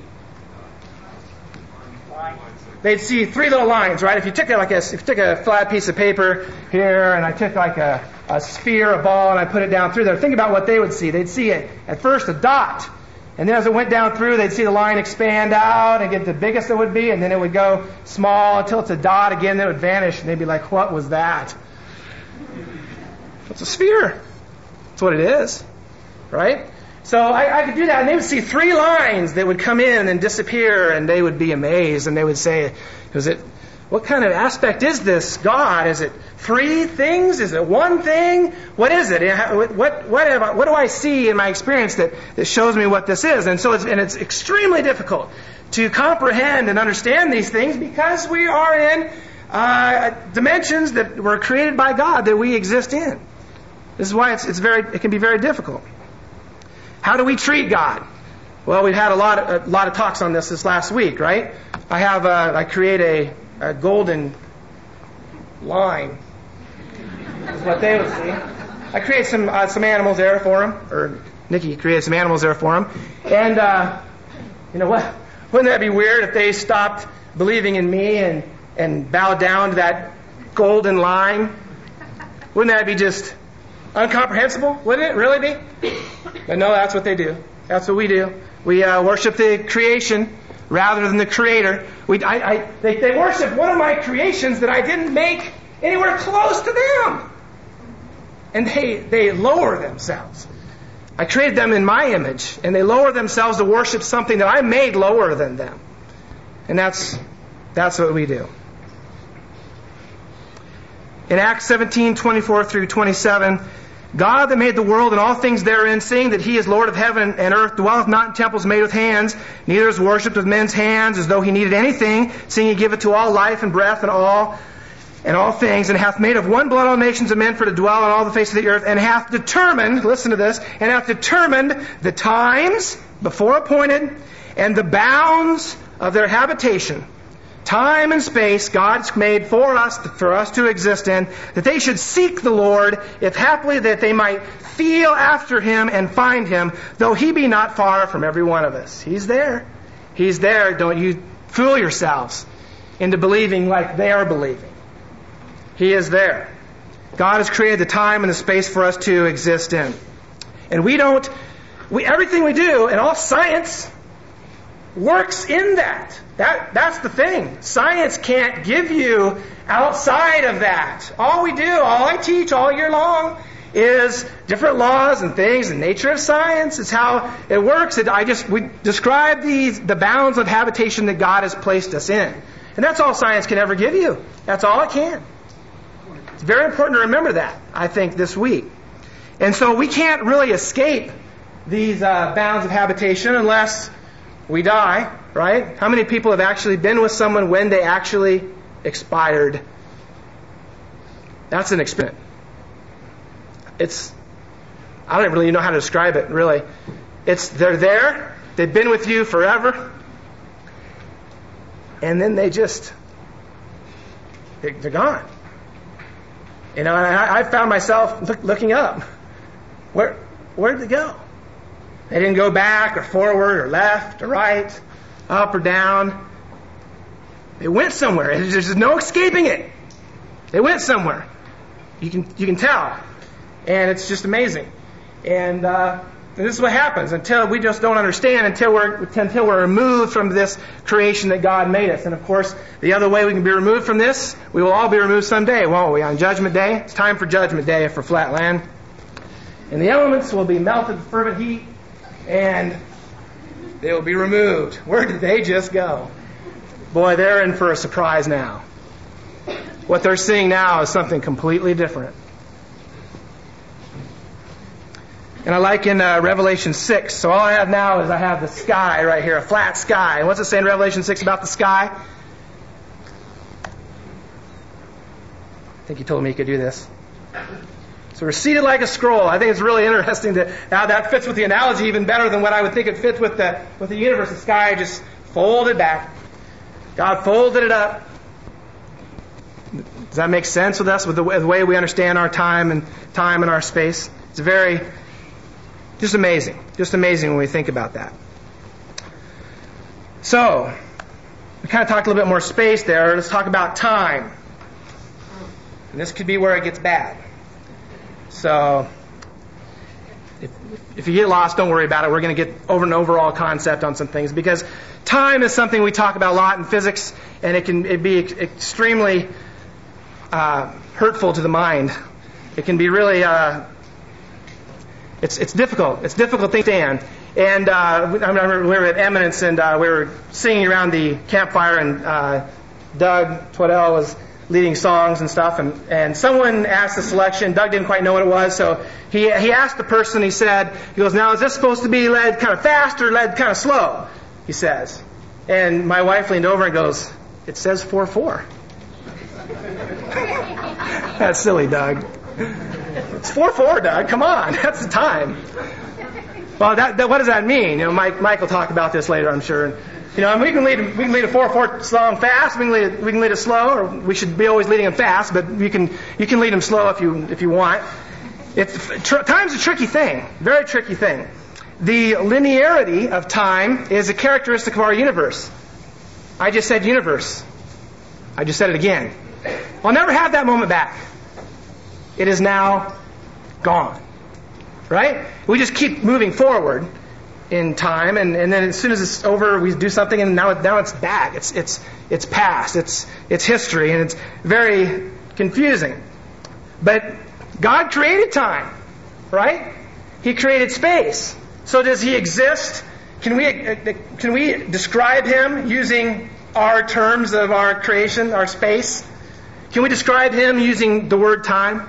They'd see three little lines, right? If you took it like a, if you took a flat piece of paper here and I took like a, a sphere, a ball, and I put it down through there, think about what they would see. They'd see it at first a dot. And then as it went down through, they'd see the line expand out and get the biggest it would be, and then it would go small until it's a dot again, then it would vanish, and they'd be like, "What was that?" It's a sphere. That's what it is, right? So I, I could do that, and they would see three lines that would come in and disappear, and they would be amazed, and they would say, "Is it? What kind of aspect is this God? Is it three things? Is it one thing? What is it? What what what, have I, what do I see in my experience that, that shows me what this is?" And so it's and it's extremely difficult to comprehend and understand these things because we are in uh, dimensions that were created by God that we exist in. This is why it's it's very it can be very difficult. How do we treat God? Well, we've had a lot of, a lot of talks on this this last week, right? I have a, I create a A golden line is what they would see. I create some uh, some animals there for them, or Nikki created some animals there for them. And uh, you know what? Wouldn't that be weird if they stopped believing in me and and bowed down to that golden line? Wouldn't that be just incomprehensible? Wouldn't it really be? But no, that's what they do. That's what we do. We uh, worship the creation rather than the Creator. We, I, I, they, they worship one of my creations that I didn't make anywhere close to them. And they, they lower themselves. I created them in my image, and they lower themselves to worship something that I made lower than them. And that's, that's what we do. In Acts seventeen twenty-four through twenty-seven, God that made the world and all things therein, seeing that He is Lord of heaven and earth, dwelleth not in temples made with hands, neither is worshipped with men's hands, as though He needed anything, seeing He giveth to all life and breath and all and all things, and hath made of one blood all nations of men for to dwell on all the face of the earth, and hath determined, listen to this, and hath determined the times before appointed, and the bounds of their habitation. Time and space God's made for us, for us to exist in, that they should seek the Lord, if haply that they might feel after Him and find Him, though He be not far from every one of us. He's there. He's there. Don't you fool yourselves into believing like they are believing. He is there. God has created the time and the space for us to exist in. And we don't, we, everything we do, and all science works in that. That that's the thing. Science can't give you outside of that. All we do, all I teach all year long is different laws and things, the nature of science. It's how it works. It, I just we describe these the bounds of habitation that God has placed us in. And that's all science can ever give you. That's all it can. It's very important to remember that, I think, this week. And so we can't really escape these uh, bounds of habitation unless we die, right? How many people have actually been with someone when they actually expired? That's an experiment. it's, I don't really know how to describe it, really. It's, they're there, they've been with you forever, and then they just, they're gone. You know, and I, I found myself look, looking up. Where, where did they go? They didn't go back or forward or left or right, up or down. They went somewhere. There's just no escaping it. They went somewhere. You can you can tell, and it's just amazing. And, uh, and this is what happens until we just don't understand, until we're until we're removed from this creation that God made us. And of course, the other way we can be removed from this, we will all be removed someday, won't we? On Judgment Day, it's time for Judgment Day for Flatland, and the elements will be melted with fervent heat, and they will be removed. Where did they just go? Boy, they're in for a surprise now. What they're seeing now is something completely different. And I like in uh, Revelation six, so all I have now is I have the sky right here, a flat sky. And what's it say in Revelation six about the sky? I think he told me he could do this. So we're seated like a scroll. I think it's really interesting that how that fits with the analogy even better than what I would think it fits with the with the universe. The sky just folded back. God folded it up. Does that make sense with us, with the, the way we understand our time and time and our space? It's very, just amazing. Just amazing when we think about that. So, we kind of talked a little bit more space there. Let's talk about time. And this could be where it gets bad. So, if, if you get lost, don't worry about it. We're going to get over an overall concept on some things, because time is something we talk about a lot in physics, and it can it be ex- extremely uh, hurtful to the mind. It can be really uh, it's it's difficult. It's a difficult thing to stand. And uh, I remember we were at Eminence, and uh, we were singing around the campfire, and uh, Doug Twaddell was leading songs and stuff, and, and someone asked the selection. Doug didn't quite know what it was, so he he asked the person, he said, he goes, now is this supposed to be led kind of fast or led kind of slow? He says. And my wife leaned over and goes, it says four four. That's silly, Doug. It's four four, Doug. Come on. That's the time. Well, that, that what does that mean? You know, Mike Mike will talk about this later, I'm sure. You know, we can lead we can lead a four four song fast. We can lead we can lead it slow, or we should be always leading them fast. But you can you can lead them slow if you if you want. It's tr- time's a tricky thing, very tricky thing. The linearity of time is a characteristic of our universe. I just said universe. I just said it again. I'll never have that moment back. It is now gone. Right? We just keep moving forward in time, and, and then as soon as it's over, we do something, and now now it's back. It's it's it's past. It's it's history, and it's very confusing. But God created time, right? He created space. So does He exist? Can we can we describe Him using our terms of our creation, our space? Can we describe Him using the word time?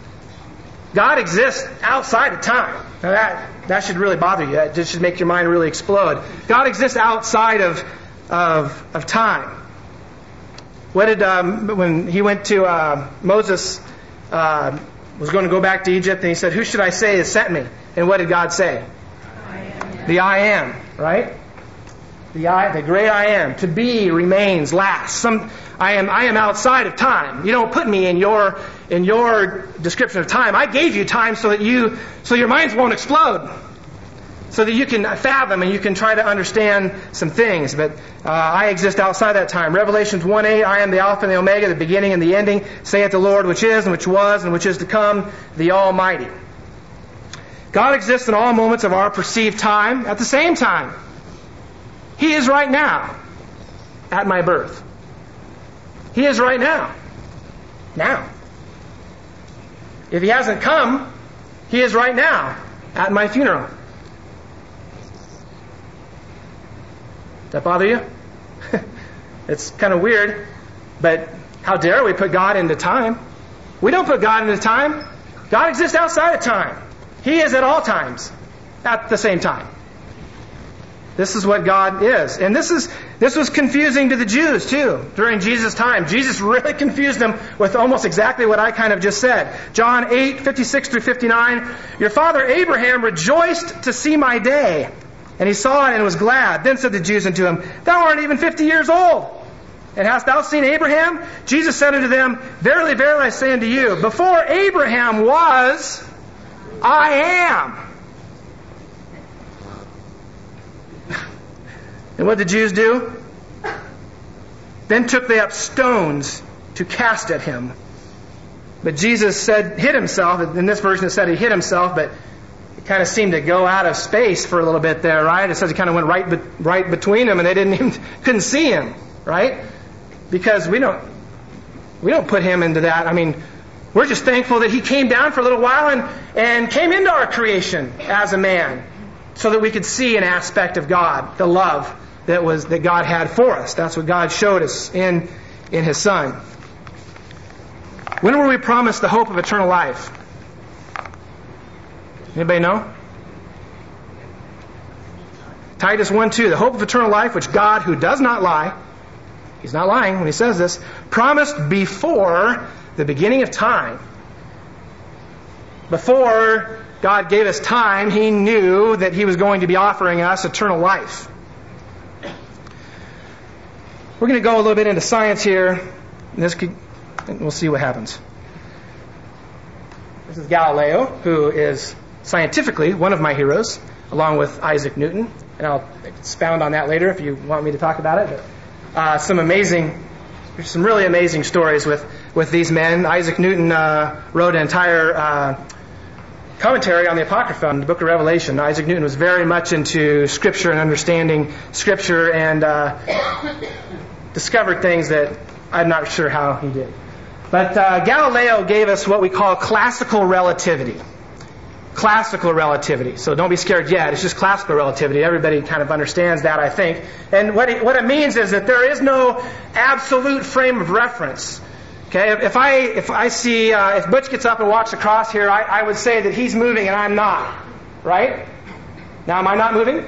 God exists outside of time. Now that that should really bother you. That just should make your mind really explode. God exists outside of of of time. What did um, when he went to uh, Moses uh, was going to go back to Egypt, and he said, "Who should I say has sent me?" And what did God say? I am. The I am, right? The I, the great I am. To be remains, lasts. Some I am. I am outside of time. You don't put me in your in your description of time. I gave you time so that you so your minds won't explode, so that you can fathom and you can try to understand some things. But uh, I exist outside that time. Revelations one eight. I am the Alpha and the Omega, the beginning and the ending. Saith the Lord, which is and which was and which is to come, the Almighty. God exists in all moments of our perceived time at the same time. He is right now at my birth. He is right now. Now. If He hasn't come, He is right now at my funeral. Does that bother you? It's kind of weird, but how dare we put God into time? We don't put God into time. God exists outside of time. He is at all times at the same time. This is what God is. And this is this was confusing to the Jews too during Jesus' time. Jesus really confused them with almost exactly what I kind of just said. John eight, fifty-six through fifty-nine. Your father Abraham rejoiced to see my day, and he saw it and was glad. Then said the Jews unto him, Thou art even fifty years old, and hast thou seen Abraham? Jesus said unto them, Verily, verily, I say unto you, before Abraham was, I am. And what did the Jews do? Then took they up stones to cast at him. But Jesus said, hid himself. In this version it said he hid himself, but it kind of seemed to go out of space for a little bit there, right? It says he kind of went right be- right between them, and they didn't even couldn't see him, right? Because we don't we don't put him into that. I mean, we're just thankful that he came down for a little while and, and came into our creation as a man, so that we could see an aspect of God, the love that was that God had for us. That's what God showed us in in His Son. When were we promised the hope of eternal life? Anybody know? Titus one two, the hope of eternal life, which God, who does not lie, He's not lying when He says this, promised before the beginning of time. Before God gave us time, He knew that He was going to be offering us eternal life. We're going to go a little bit into science here. This could, and we'll see what happens. This is Galileo, who is scientifically one of my heroes, along with Isaac Newton. And I'll expound on that later if you want me to talk about it. But, uh, some amazing, some really amazing stories with, with these men. Isaac Newton uh, wrote an entire uh, commentary on the Apocrypha in the book of Revelation. Isaac Newton was very much into Scripture and understanding Scripture, and uh, discovered things that I'm not sure how he did. But uh, Galileo gave us what we call classical relativity. Classical relativity. So don't be scared yet. It's just classical relativity. Everybody kind of understands that, I think. And what it, what it means is that there is no absolute frame of reference. Okay, if I if I see uh, if Butch gets up and walks across here, I, I would say that he's moving and I'm not. Right? Now, am I not moving?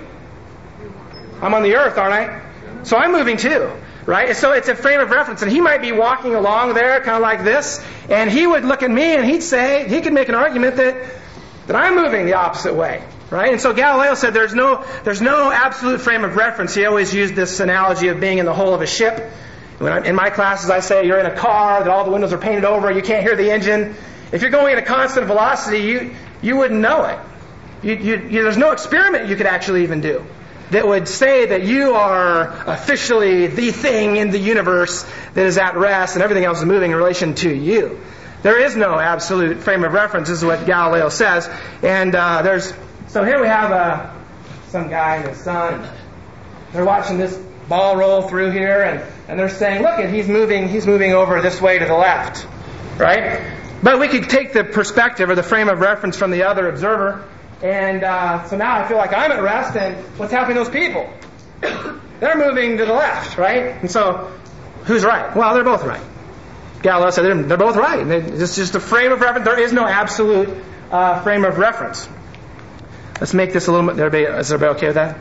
I'm on the earth, aren't I? So I'm moving too. Right? So it's a frame of reference. And he might be walking along there kind of like this, and he would look at me and he'd say, he could make an argument that, that I'm moving the opposite way. Right? And so Galileo said there's no there's no absolute frame of reference. He always used this analogy of being in the hull of a ship. When I'm, in my classes I say you're in a car, that all the windows are painted over, you can't hear the engine. If you're going at a constant velocity, you you wouldn't know it. You, you, you, there's no experiment you could actually even do that would say that you are officially the thing in the universe that is at rest and everything else is moving in relation to you. There is no absolute frame of reference. This is what Galileo says. And uh, there's so here we have uh, some guy and his son. They're watching this ball roll through here, and, and they're saying, look, he's moving, he's moving over this way to the left, right? But we could take the perspective or the frame of reference from the other observer. And uh, so now I feel like I'm at rest, and what's happening to those people? They're moving to the left, right? And so, who's right? Well, they're both right. Galileo said they're, they're both right. It's just a frame of reference. There is no absolute uh, frame of reference. Let's make this a little bit... Everybody, is everybody okay with that?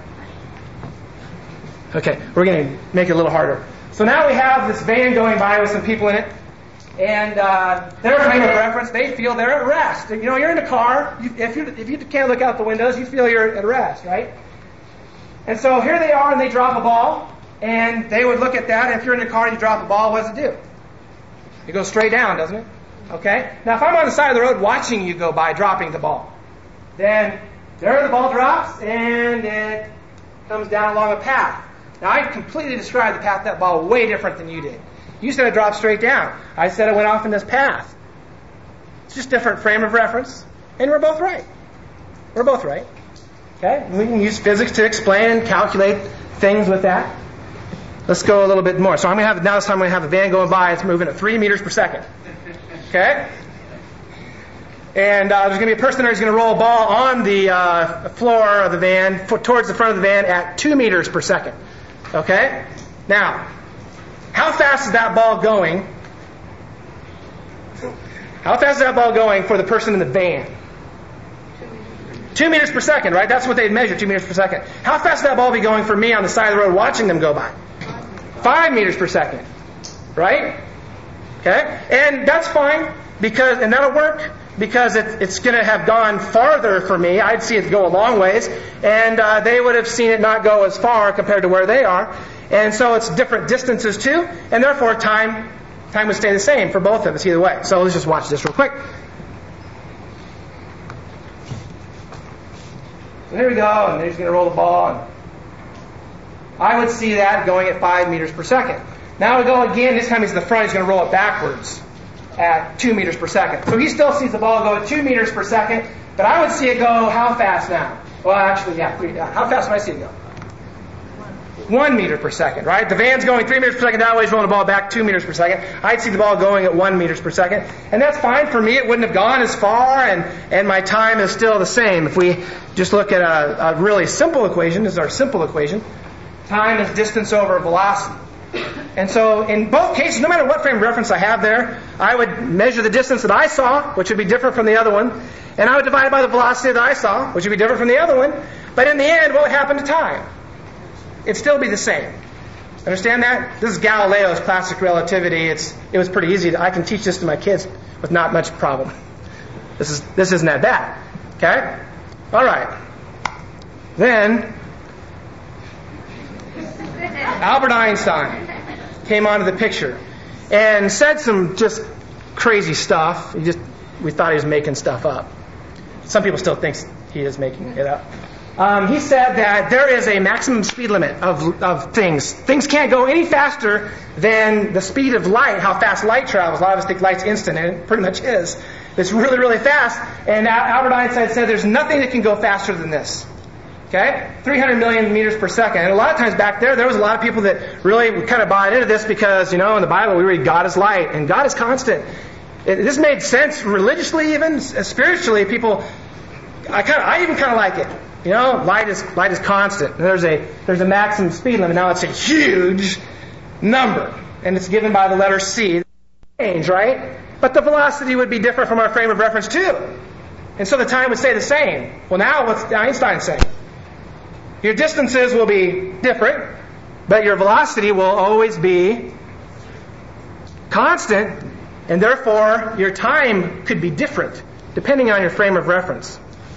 Okay, we're going to make it a little harder. So now we have this van going by with some people in it. And uh, their frame of reference, they feel they're at rest. You know, you're in a car. You, if you if you can't look out the windows, you feel you're at rest, right? And so here they are, and they drop a ball, and they would look at that. And if you're in a car and you drop a ball, what does it do? It goes straight down, doesn't it? Okay. Now, if I'm on the side of the road watching you go by, dropping the ball, then there the ball drops, and it comes down along a path. Now, I completely described the path of that ball way different than you did. You said it dropped straight down. I said it went off in this path. It's just different frame of reference, and we're both right. We're both right. Okay? We can use physics to explain and calculate things with that. Let's go a little bit more. So I'm going to have now this time I'm going to have a van going by. It's moving at three meters per second. Okay? And uh, there's going to be a person there who's going to roll a ball on the uh, floor of the van for, towards the front of the van at two meters per second. Okay? Now, how fast is that ball going? How fast is that ball going for the person in the van? Two meters per second, right? That's what they'd measure, two meters per second. How fast would that ball be going for me on the side of the road watching them go by? Five meters per second, right? Okay? And that's fine, because, and that'll work, because it, it's going to have gone farther for me. I'd see it go a long ways, and uh, they would have seen it not go as far compared to where they are. And so it's different distances too, and therefore time time would stay the same for both of us either way. So let's just watch this real quick. So here we go, and he's going to roll the ball. And I would see that going at five meters per second. Now we go again. This time he's in the front. He's going to roll it backwards at two meters per second. So he still sees the ball go at two meters per second, but I would see it go how fast now? Well, actually, yeah. Three, uh, how fast would I see it go? One meter per second, right? The van's going three meters per second that way. He's rolling the ball back two meters per second. I'd see the ball going at one meters per second. And that's fine for me. It wouldn't have gone as far, and, and my time is still the same. If we just look at a, a really simple equation, this is our simple equation. Time is distance over velocity. And so in both cases, no matter what frame of reference I have there, I would measure the distance that I saw, which would be different from the other one, and I would divide it by the velocity that I saw, which would be different from the other one. But in the end, what would happen to time? It'd still be the same. Understand that? This is Galileo's classic relativity. It's it was pretty easy. I can teach this to my kids with not much problem. This is this isn't that bad. Okay? All right. Then Albert Einstein came onto the picture and said some just crazy stuff. He just we thought he was making stuff up. Some people still think he is making it up. Um, he said that there is a maximum speed limit of of things. Things can't go any faster than the speed of light, how fast light travels. A lot of us think light's instant, and it pretty much is. It's really, really fast. And Albert Einstein said there's nothing that can go faster than this. Okay? three hundred million meters per second. And a lot of times back there, there was a lot of people that really kind of bought into this because, you know, in the Bible we read God is light, and God is constant. It, this made sense religiously, even spiritually. People, I kind of, I even kind of like it. You know, light is light is constant. There's a there's a maximum speed limit. Now it's a huge number, and it's given by the letter c. Change, right? But the velocity would be different from our frame of reference too, and so the time would stay the same. Well, now what's Einstein saying? Your distances will be different, but your velocity will always be constant, and therefore your time could be different depending on your frame of reference.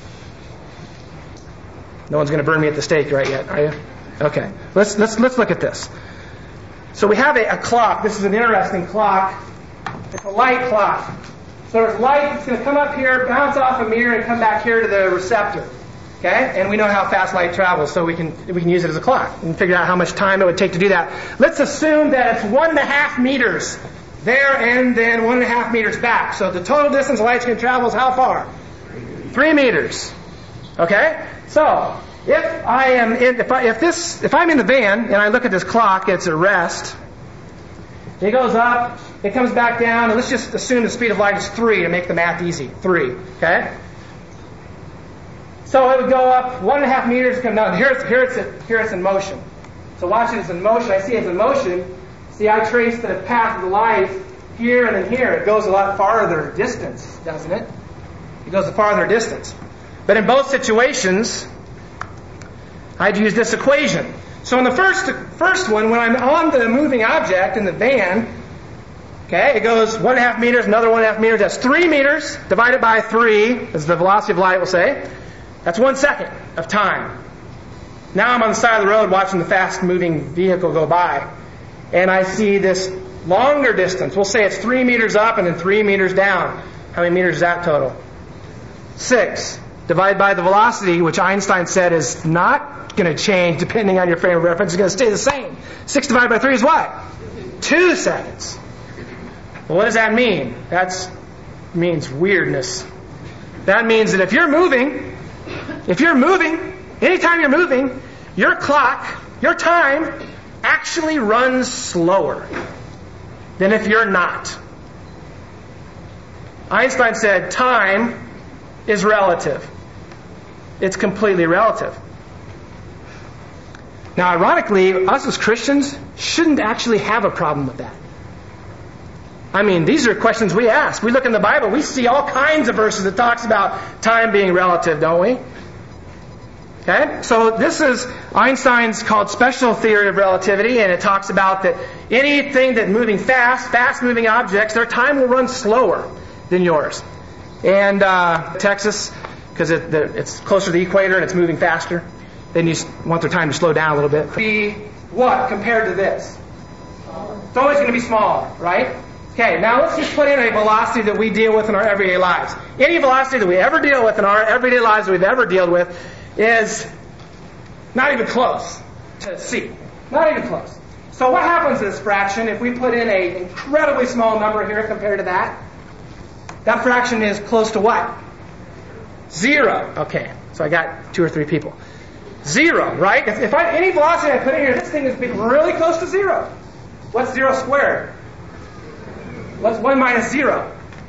No one's going to burn me at the stake right yet, are you? Okay. Let's let's let's look at this. So we have a, a clock. This is an interesting clock. It's a light clock. So there's light. It's going to come up here, bounce off a mirror, and come back here to the receptor. Okay? And we know how fast light travels, so we can we can use it as a clock and figure out how much time it would take to do that. Let's assume that it's one and a half meters there and then one and a half meters back. So the total distance light's going to travel is how far? Three meters. Okay? So, if I am in, if I, if this, if I'm in the van and I look at this clock, it's at rest. It goes up, it comes back down, and let's just assume the speed of light is three to make the math easy. Three, okay? So it would go up one and a half meters, come down. Here, it's, here it's here it's in motion. So watch it, it's in motion. I see it's in motion. See, I trace the path of the light here and then here. It goes a lot farther distance, doesn't it? It goes a farther distance. But in both situations, I'd use this equation. So in the first first one, when I'm on the moving object in the van, okay, it goes one and a half meters, another one and a half meters. That's three meters divided by three, as the velocity of light will say. That's one second of time. Now I'm on the side of the road watching the fast-moving vehicle go by, and I see this longer distance. We'll say it's three meters up and then three meters down. How many meters is that total? Six. Divided by the velocity, which Einstein said is not going to change depending on your frame of reference. It's going to stay the same. Six divided by three is what? Two seconds. Well, what does that mean? That means weirdness. That means that if you're moving, if you're moving, anytime you're moving, your clock, your time, actually runs slower than if you're not. Einstein said time is relative. It's completely relative. Now, ironically, us as Christians shouldn't actually have a problem with that. I mean, these are questions we ask. We look in the Bible, we see all kinds of verses that talks about time being relative, don't we? Okay, so this is Einstein's called special theory of relativity, and it talks about that anything that moving fast, fast-moving objects, their time will run slower than yours. And uh, Texas, because it, it's closer to the equator and it's moving faster, then you want their time to slow down a little bit. Be what compared to this? It's always going to be smaller, right? Okay, now let's just put in a velocity that we deal with in our everyday lives. Any velocity that we ever deal with in our everyday lives that we've ever dealt with is not even close to c. Not even close. So what happens to this fraction if we put in an incredibly small number here compared to that? That fraction is close to what? Zero. Okay, so I got two or three people. Zero, right? If, if I, any velocity I put in here, this thing is really close to zero. What's zero squared? What's one minus zero?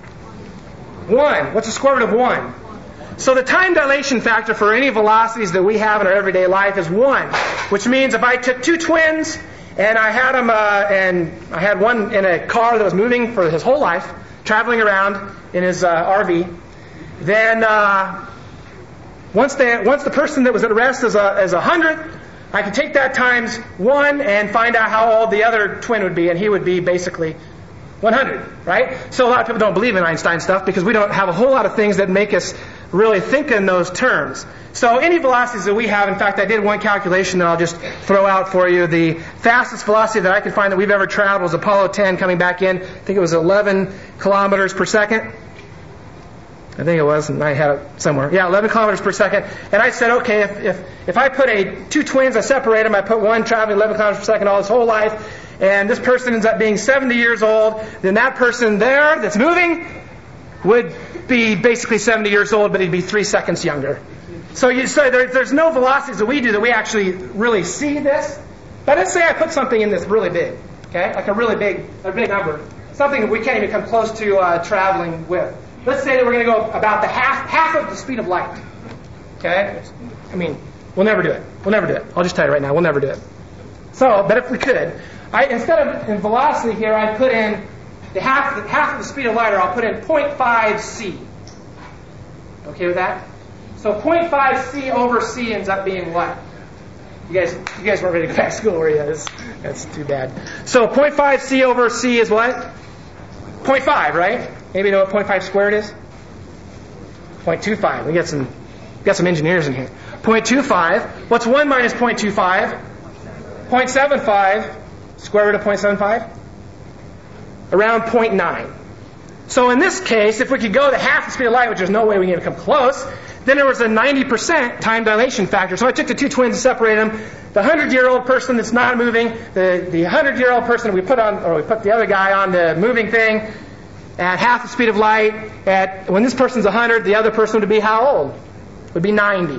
One. What's the square root of one? So the time dilation factor for any velocities that we have in our everyday life is one, which means if I took two twins and I had them, uh, and I had one in a car that was moving for his whole life, traveling around in his uh, R V, then uh, once they, once the person that was at rest is a is a hundred, I can take that times one and find out how old the other twin would be, and he would be basically one hundred, right? So a lot of people don't believe in Einstein stuff because we don't have a whole lot of things that make us really think in those terms. So any velocities that we have, in fact, I did one calculation that I'll just throw out for you. The fastest velocity that I could find that we've ever traveled was Apollo ten coming back in. I think it was eleven kilometers per second. I think it was, and I had it somewhere. Yeah, eleven kilometers per second. And I said, okay, if if, if I put a two twins, I separate them, I put one traveling eleven kilometers per second all his whole life, and this person ends up being seventy years old, then that person there that's moving would be basically seventy years old, but he'd be three seconds younger. So you say there, there's no velocities that we do that we actually really see this. But let's say I put something in this really big, okay, like a really big, a big number, something that we can't even come close to uh, traveling with. Let's say that we're going to go about the half half of the speed of light. Okay, I mean, we'll never do it. We'll never do it. I'll just tell you right now, we'll never do it. So, but if we could, I instead of in velocity here, I put in the half half of the speed of light, or I'll put in zero point five c. Okay with that? So zero point five c over c ends up being what? You guys, you guys weren't ready to go back to school, were you? That's, that's too bad. So zero point five c over c is what? zero point five, right? Maybe you know what zero point five squared is? zero point two five. We got some, we got some engineers in here. zero point two five. What's one minus zero point two five? zero point seven five. Square root of zero point seven five? Around zero point nine. So in this case, if we could go to half the speed of light, which there's no way we can even come close, then there was a ninety percent time dilation factor. So I took the two twins and separated them. The hundred-year-old person that's not moving, the the hundred-year-old person we put on, or we put the other guy on the moving thing at half the speed of light. At when this person's a hundred, the other person would be how old? Would be ninety.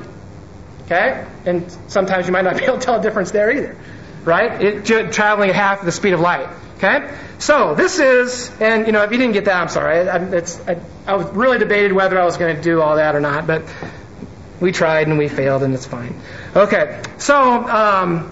Okay, and sometimes you might not be able to tell a difference there either, right? It traveling at half the speed of light. Okay, so this is, and you know, if you didn't get that, I'm sorry. I, it's, I, I was really debated whether I was going to do all that or not, but we tried and we failed, and it's fine. Okay, so um,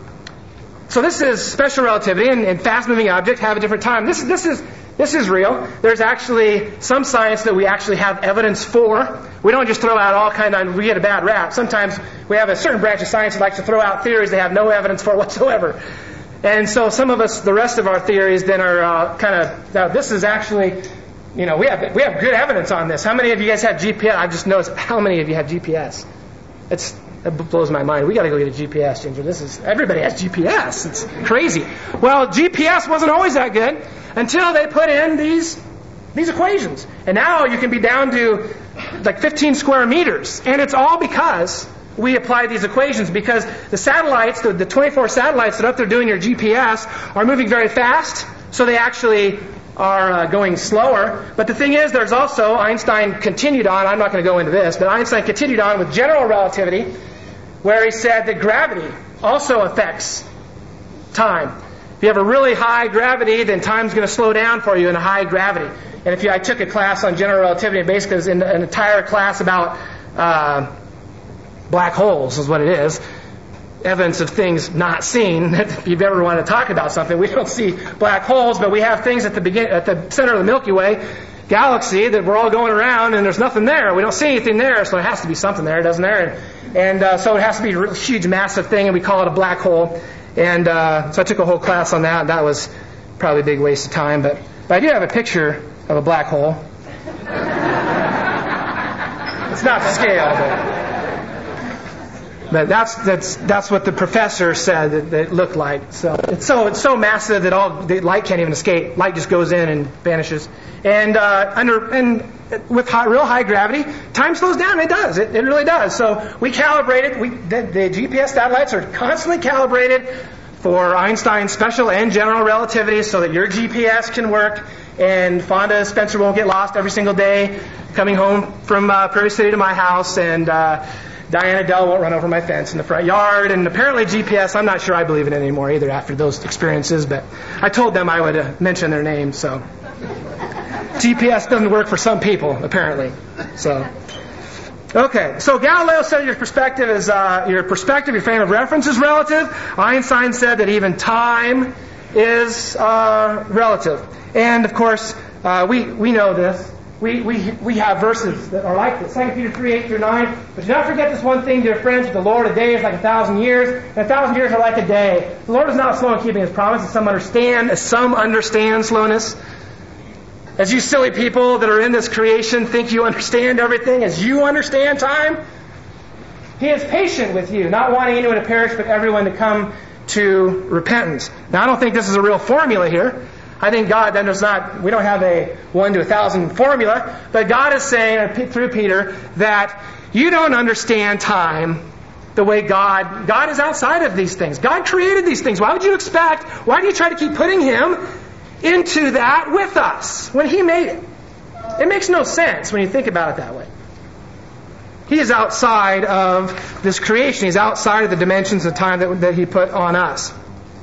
so this is special relativity, and, and fast-moving objects have a different time. This this is this is real. There's actually some science that we actually have evidence for. We don't just throw out all kind of, we get a bad rap. Sometimes we have a certain branch of science that likes to throw out theories they have no evidence for whatsoever. And so some of us, the rest of our theories then are uh, kind of, now this is actually, you know, we have we have good evidence on this. How many of you guys have G P S? I just noticed how many of you have G P S. It's, it blows my mind. We got to go get a G P S, Ginger. This is, everybody has G P S. It's crazy. Well, G P S wasn't always that good until they put in these these equations. And now you can be down to like fifteen square meters. And it's all because we apply these equations, because the satellites, the, the twenty-four satellites that are up there doing your G P S are moving very fast, so they actually are uh, going slower. But the thing is, there's also, Einstein continued on, I'm not going to go into this, but Einstein continued on with general relativity, where he said that gravity also affects time. If you have a really high gravity, then time's going to slow down for you in a high gravity. And if you, I took a class on general relativity, and basically it was an, an entire class about uh, black holes is what it is. Evidence of things not seen. If you've ever wanted to talk about something, we don't see black holes, but we have things at the begin, at the center of the Milky Way galaxy that we're all going around and there's nothing there. We don't see anything there, so there has to be something there, doesn't there? And, and uh, so it has to be a huge, massive thing, and we call it a black hole. And uh, so I took a whole class on that. That was probably a big waste of time, but, but I do have a picture of a black hole. It's not to scale, but... But that's that's that's what the professor said that, that it looked like. So it's so it's so massive that all the light can't even escape. Light just goes in and vanishes. And uh, under and with high, real high gravity, time slows down. It does. It, it really does. So we calibrated. We the, the G P S satellites are constantly calibrated for Einstein's special and general relativity, so that your G P S can work and Fonda Spencer won't get lost every single day coming home from uh, Prairie City to my house, and uh, Diana Dell won't run over my fence in the front yard. And apparently G P S, I'm not sure I believe in it anymore either after those experiences, but I told them I would uh, mention their names. So G P S doesn't work for some people, apparently. So okay, so Galileo said your perspective is uh, your perspective, your frame of reference is relative. Einstein said that even time is uh, relative. And of course, uh, we we know this. We, we we have verses that are like this. Second Peter three, eight through nine. But do not forget this one thing, dear friends, with the Lord, a day is like a thousand years, and a thousand years are like a day. The Lord is not slow in keeping His promise, as some understand, as some understand slowness. As you silly people that are in this creation think you understand everything, as you understand time, He is patient with you, not wanting anyone to perish, but everyone to come to repentance. Now, I don't think this is a real formula here. I think God then does not, we don't have a one to a thousand formula, but God is saying through Peter that you don't understand time the way God, God is outside of these things. God created these things. Why would you expect, why do you try to keep putting Him into that with us when He made it? It makes no sense when you think about it that way. He is outside of this creation. He's outside of the dimensions of time that, that He put on us.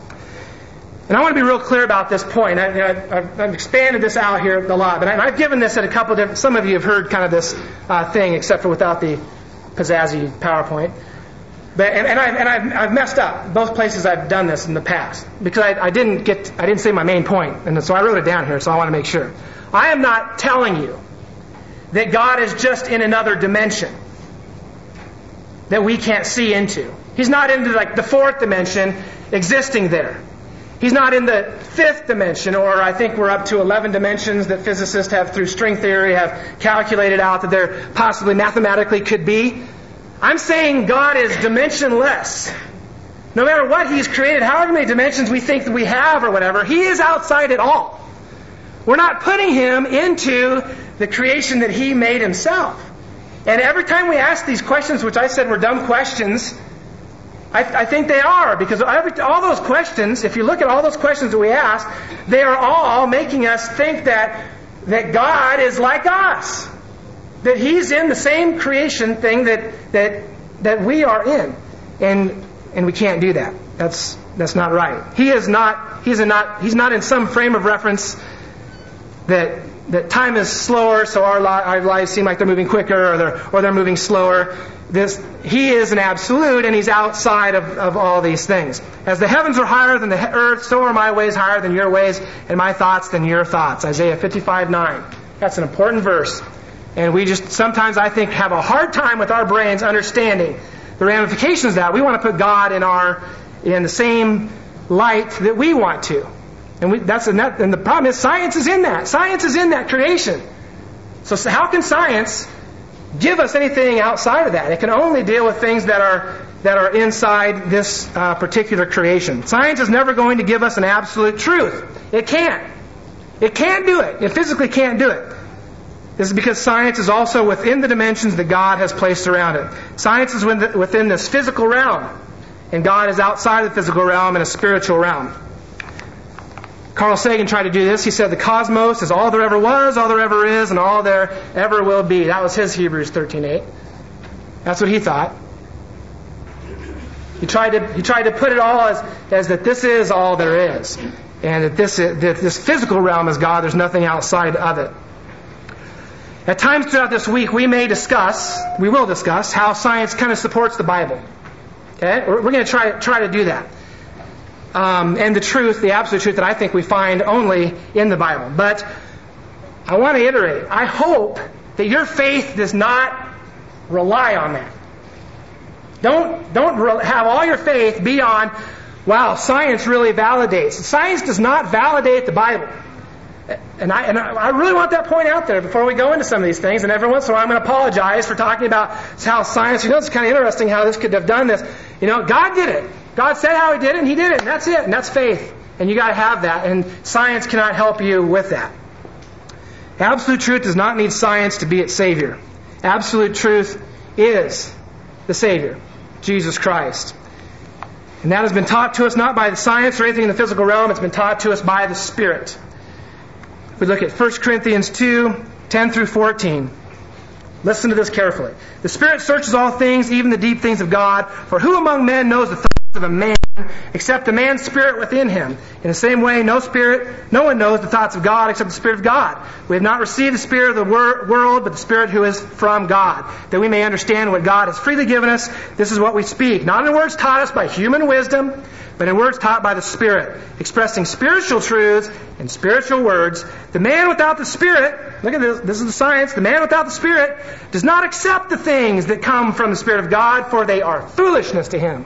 And I want to be real clear about this point. I, I, I've expanded this out here a lot, but I, I've given this at a couple of different... Some of you have heard kind of this uh, thing, except for without the pizzazzy PowerPoint. But and, and, I, and I've, I've messed up both places I've done this in the past because I, I didn't get I didn't say my main point, and so I wrote it down here. So I want to make sure. I am not telling you that God is just in another dimension that we can't see into. He's not into like the fourth dimension existing there. He's not in the fifth dimension, or I think we're up to eleven dimensions that physicists have, through string theory, have calculated out that there possibly mathematically could be. I'm saying God is dimensionless. No matter what He's created, however many dimensions we think that we have or whatever, He is outside it all. We're not putting Him into the creation that He made Himself. And every time we ask these questions, which I said were dumb questions, I, I think they are, because every, all those questions, if you look at all those questions that we ask, they are all making us think that that God is like us, that He's in the same creation thing that that that we are in, and and we can't do that. That's that's not right. He is not. He's not. He's not in some frame of reference that that time is slower, so our, li- our lives seem like they're moving quicker, or they're or they're moving slower. This, He is an absolute, and He's outside of, of all these things. As the heavens are higher than the earth, so are my ways higher than your ways, and my thoughts than your thoughts. Isaiah fifty-five nine. That's an important verse. And we just sometimes, I think, have a hard time with our brains understanding the ramifications of that. We want to put God in our in the same light that we want to. And we, that's and, that, and the problem is science is in that. Science is in that creation. So, so how can science give us anything outside of that? It can only deal with things that are that are inside this uh, particular creation. Science is never going to give us an absolute truth. It can't. It can't do it. It physically can't do it. This is because science is also within the dimensions that God has placed around it. Science is within this physical realm, and God is outside the physical realm in a spiritual realm. Carl Sagan tried to do this. He said the cosmos is all there ever was, all there ever is, and all there ever will be. That was his Hebrews thirteen eight. That's what he thought. He tried to he tried to put it all as, as that this is all there is, and that this is, that this physical realm is God. There's nothing outside of it. At times throughout this week, we may discuss, we will discuss, how science kind of supports the Bible. Okay, we're, we're going to try try to do that. Um, and the truth, the absolute truth that I think we find only in the Bible. But I want to iterate. I hope that your faith does not rely on that. Don't, don't re- have all your faith be on, wow, science really validates. Science does not validate the Bible. And I, and I really want that point out there before we go into some of these things. And every once in a while I'm going to apologize for talking about how science, you know, it's kind of interesting how this could have done this. You know, God did it. God said how He did it, and He did it. And that's it. And that's faith. And you got to have that. And science cannot help you with that. Absolute truth does not need science to be its Savior. Absolute truth is the Savior, Jesus Christ. And that has been taught to us not by the science or anything in the physical realm. It's been taught to us by the Spirit. We look at First Corinthians two, ten through fourteen. Listen to this carefully. The Spirit searches all things, even the deep things of God. For who among men knows the thoughts of a man, except the man's spirit within him? In the same way, no spirit, no one knows the thoughts of God except the Spirit of God. We have not received the spirit of the wor- world, but the Spirit who is from God, that we may understand what God has freely given us. This is what we speak, not in words taught us by human wisdom, but in words taught by the Spirit, expressing spiritual truths in spiritual words. The man without the Spirit, look at this, this is the science, the man without the Spirit does not accept the things that come from the Spirit of God, for they are foolishness to him.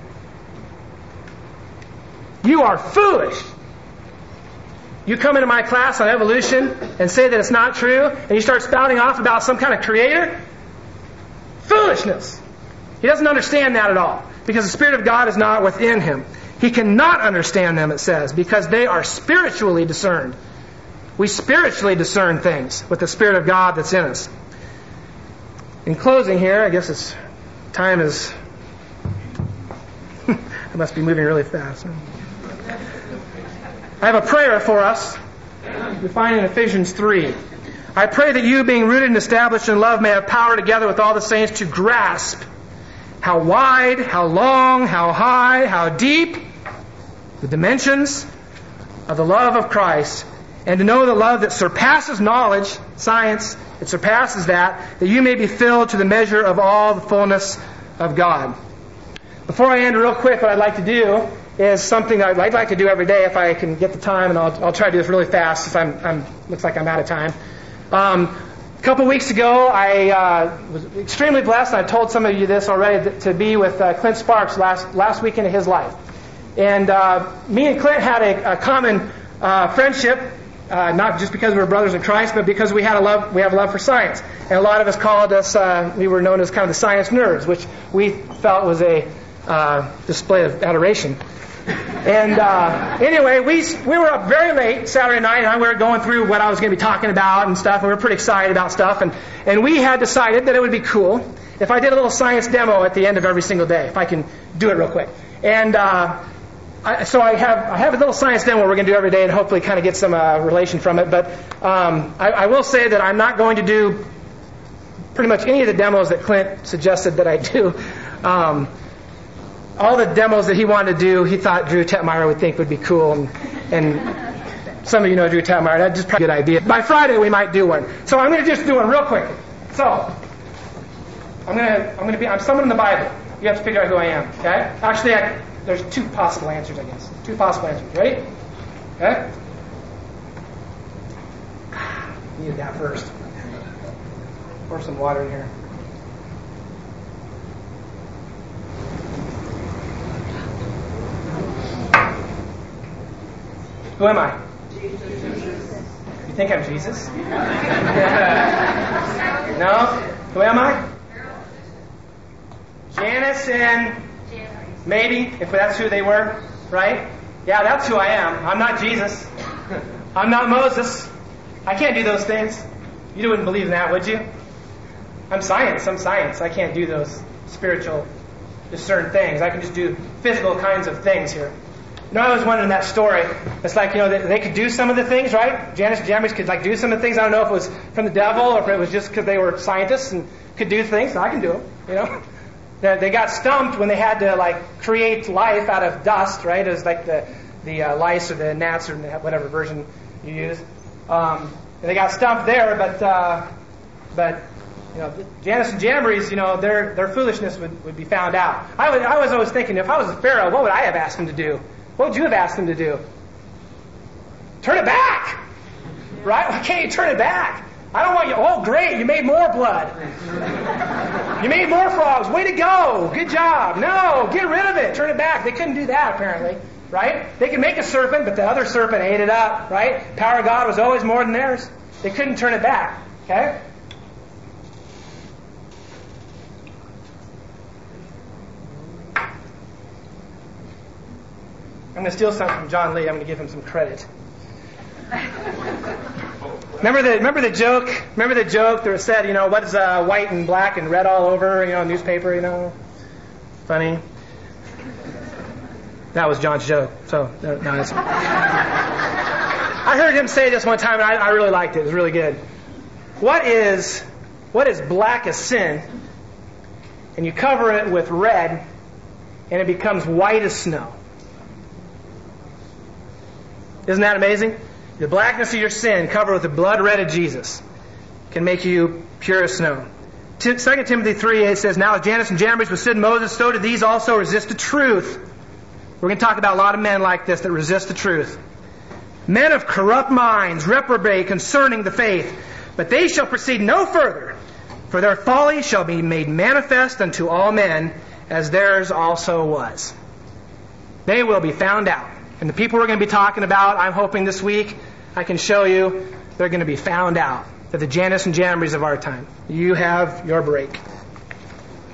You are foolish. You come into my class on evolution and say that it's not true, and you start spouting off about some kind of creator? Foolishness. He doesn't understand that at all, because the Spirit of God is not within him. He cannot understand them, it says, because they are spiritually discerned. We spiritually discern things with the Spirit of God that's in us. In closing here, I guess it's time is... I must be moving really fast. I have a prayer for us. We find in Ephesians three. I pray that you, being rooted and established in love, may have power together with all the saints to grasp how wide, how long, how high, how deep the dimensions of the love of Christ, and to know the love that surpasses knowledge, science, it surpasses that, that you may be filled to the measure of all the fullness of God. Before I end real quick, what I'd like to do is something I'd like to do every day if I can get the time, and I'll, I'll try to do this really fast since I'm, I'm looks like I'm out of time. Um, a couple weeks ago, I uh, was extremely blessed, and I told some of you this already, to be with uh, Clint Sparks last last weekend of his life. And uh, me and Clint had a, a common uh, friendship, uh, not just because we were brothers in Christ, but because we had a love we have a love for science. And a lot of us called us, uh, we were known as kind of the science nerds, which we felt was a uh, display of adoration. And uh, anyway, we we were up very late Saturday night, and we were going through what I was going to be talking about and stuff, and we were pretty excited about stuff. And, and we had decided that it would be cool if I did a little science demo at the end of every single day, if I can do it real quick. And uh, I, so I have I have a little science demo we're going to do every day, and hopefully kind of get some uh, relation from it. But um, I, I will say that I'm not going to do pretty much any of the demos that Clint suggested that I do. Um, all the demos that he wanted to do, he thought Drew Tetmeyer would think would be cool, and, and some of you know Drew Tetmeyer. That's just probably a good idea. By Friday we might do one. So I'm going to just do one real quick. So I'm going to I'm going to be I'm someone in the Bible. You have to figure out who I am. Okay? Actually, I, there's two possible answers, I guess. Two possible answers. Ready? Okay? Needed that first. Pour some water in here. Who am I? Jesus. You think I'm Jesus? No? Who am I? Janice and maybe, if that's who they were, right? Yeah, that's who I am. I'm not Jesus. I'm not Moses. I can't do those things. You wouldn't believe in that, would you? I'm science. I'm science. I can't do those spiritual, discerned things. I can just do physical kinds of things here. You know, I was wondering that story. It's like, you know, they, they could do some of the things, right? Janice and Jambres could like do some of the things. I don't know if it was from the devil or if it was just because they were scientists and could do things. I can do them, you know. They got stumped when they had to like create life out of dust, right? It was like the the uh, lice or the gnats or whatever version you use. Um, and they got stumped there, but uh, but you know, Janice and Jambres, you know, their their foolishness would, would be found out. I was I was always thinking, if I was a Pharaoh, what would I have asked him to do? What would you have asked him to do? Turn it back, right? Why can't you turn it back? I don't want you, oh great, you made more blood. You made more frogs, way to go, good job. No, get rid of it, turn it back. They couldn't do that apparently, right? They could make a serpent, but the other serpent ate it up, right? Power of God was always more than theirs. They couldn't turn it back, okay? I'm going to steal something from John Lee. I'm going to give him some credit. Remember the remember the joke? Remember the joke that was said, you know, what is uh, white and black and red all over, you know, newspaper, you know? Funny. That was John's joke. So, no, no, it's... I heard him say this one time, and I, I really liked it. It was really good. What is what is black as sin? And you cover it with red, and it becomes white as snow. Isn't that amazing? The blackness of your sin covered with the blood red of Jesus can make you pure as snow. Second Timothy three eight says, now as Jannes and Jambres withstood Moses, so did these also resist the truth. We're going to talk about a lot of men like this that resist the truth. Men of corrupt minds, reprobate concerning the faith, but they shall proceed no further, for their folly shall be made manifest unto all men, as theirs also was. They will be found out. And the people we're going to be talking about, I'm hoping this week, I can show you, they're going to be found out. They're the Jannes and Jambres of our time. You have your break.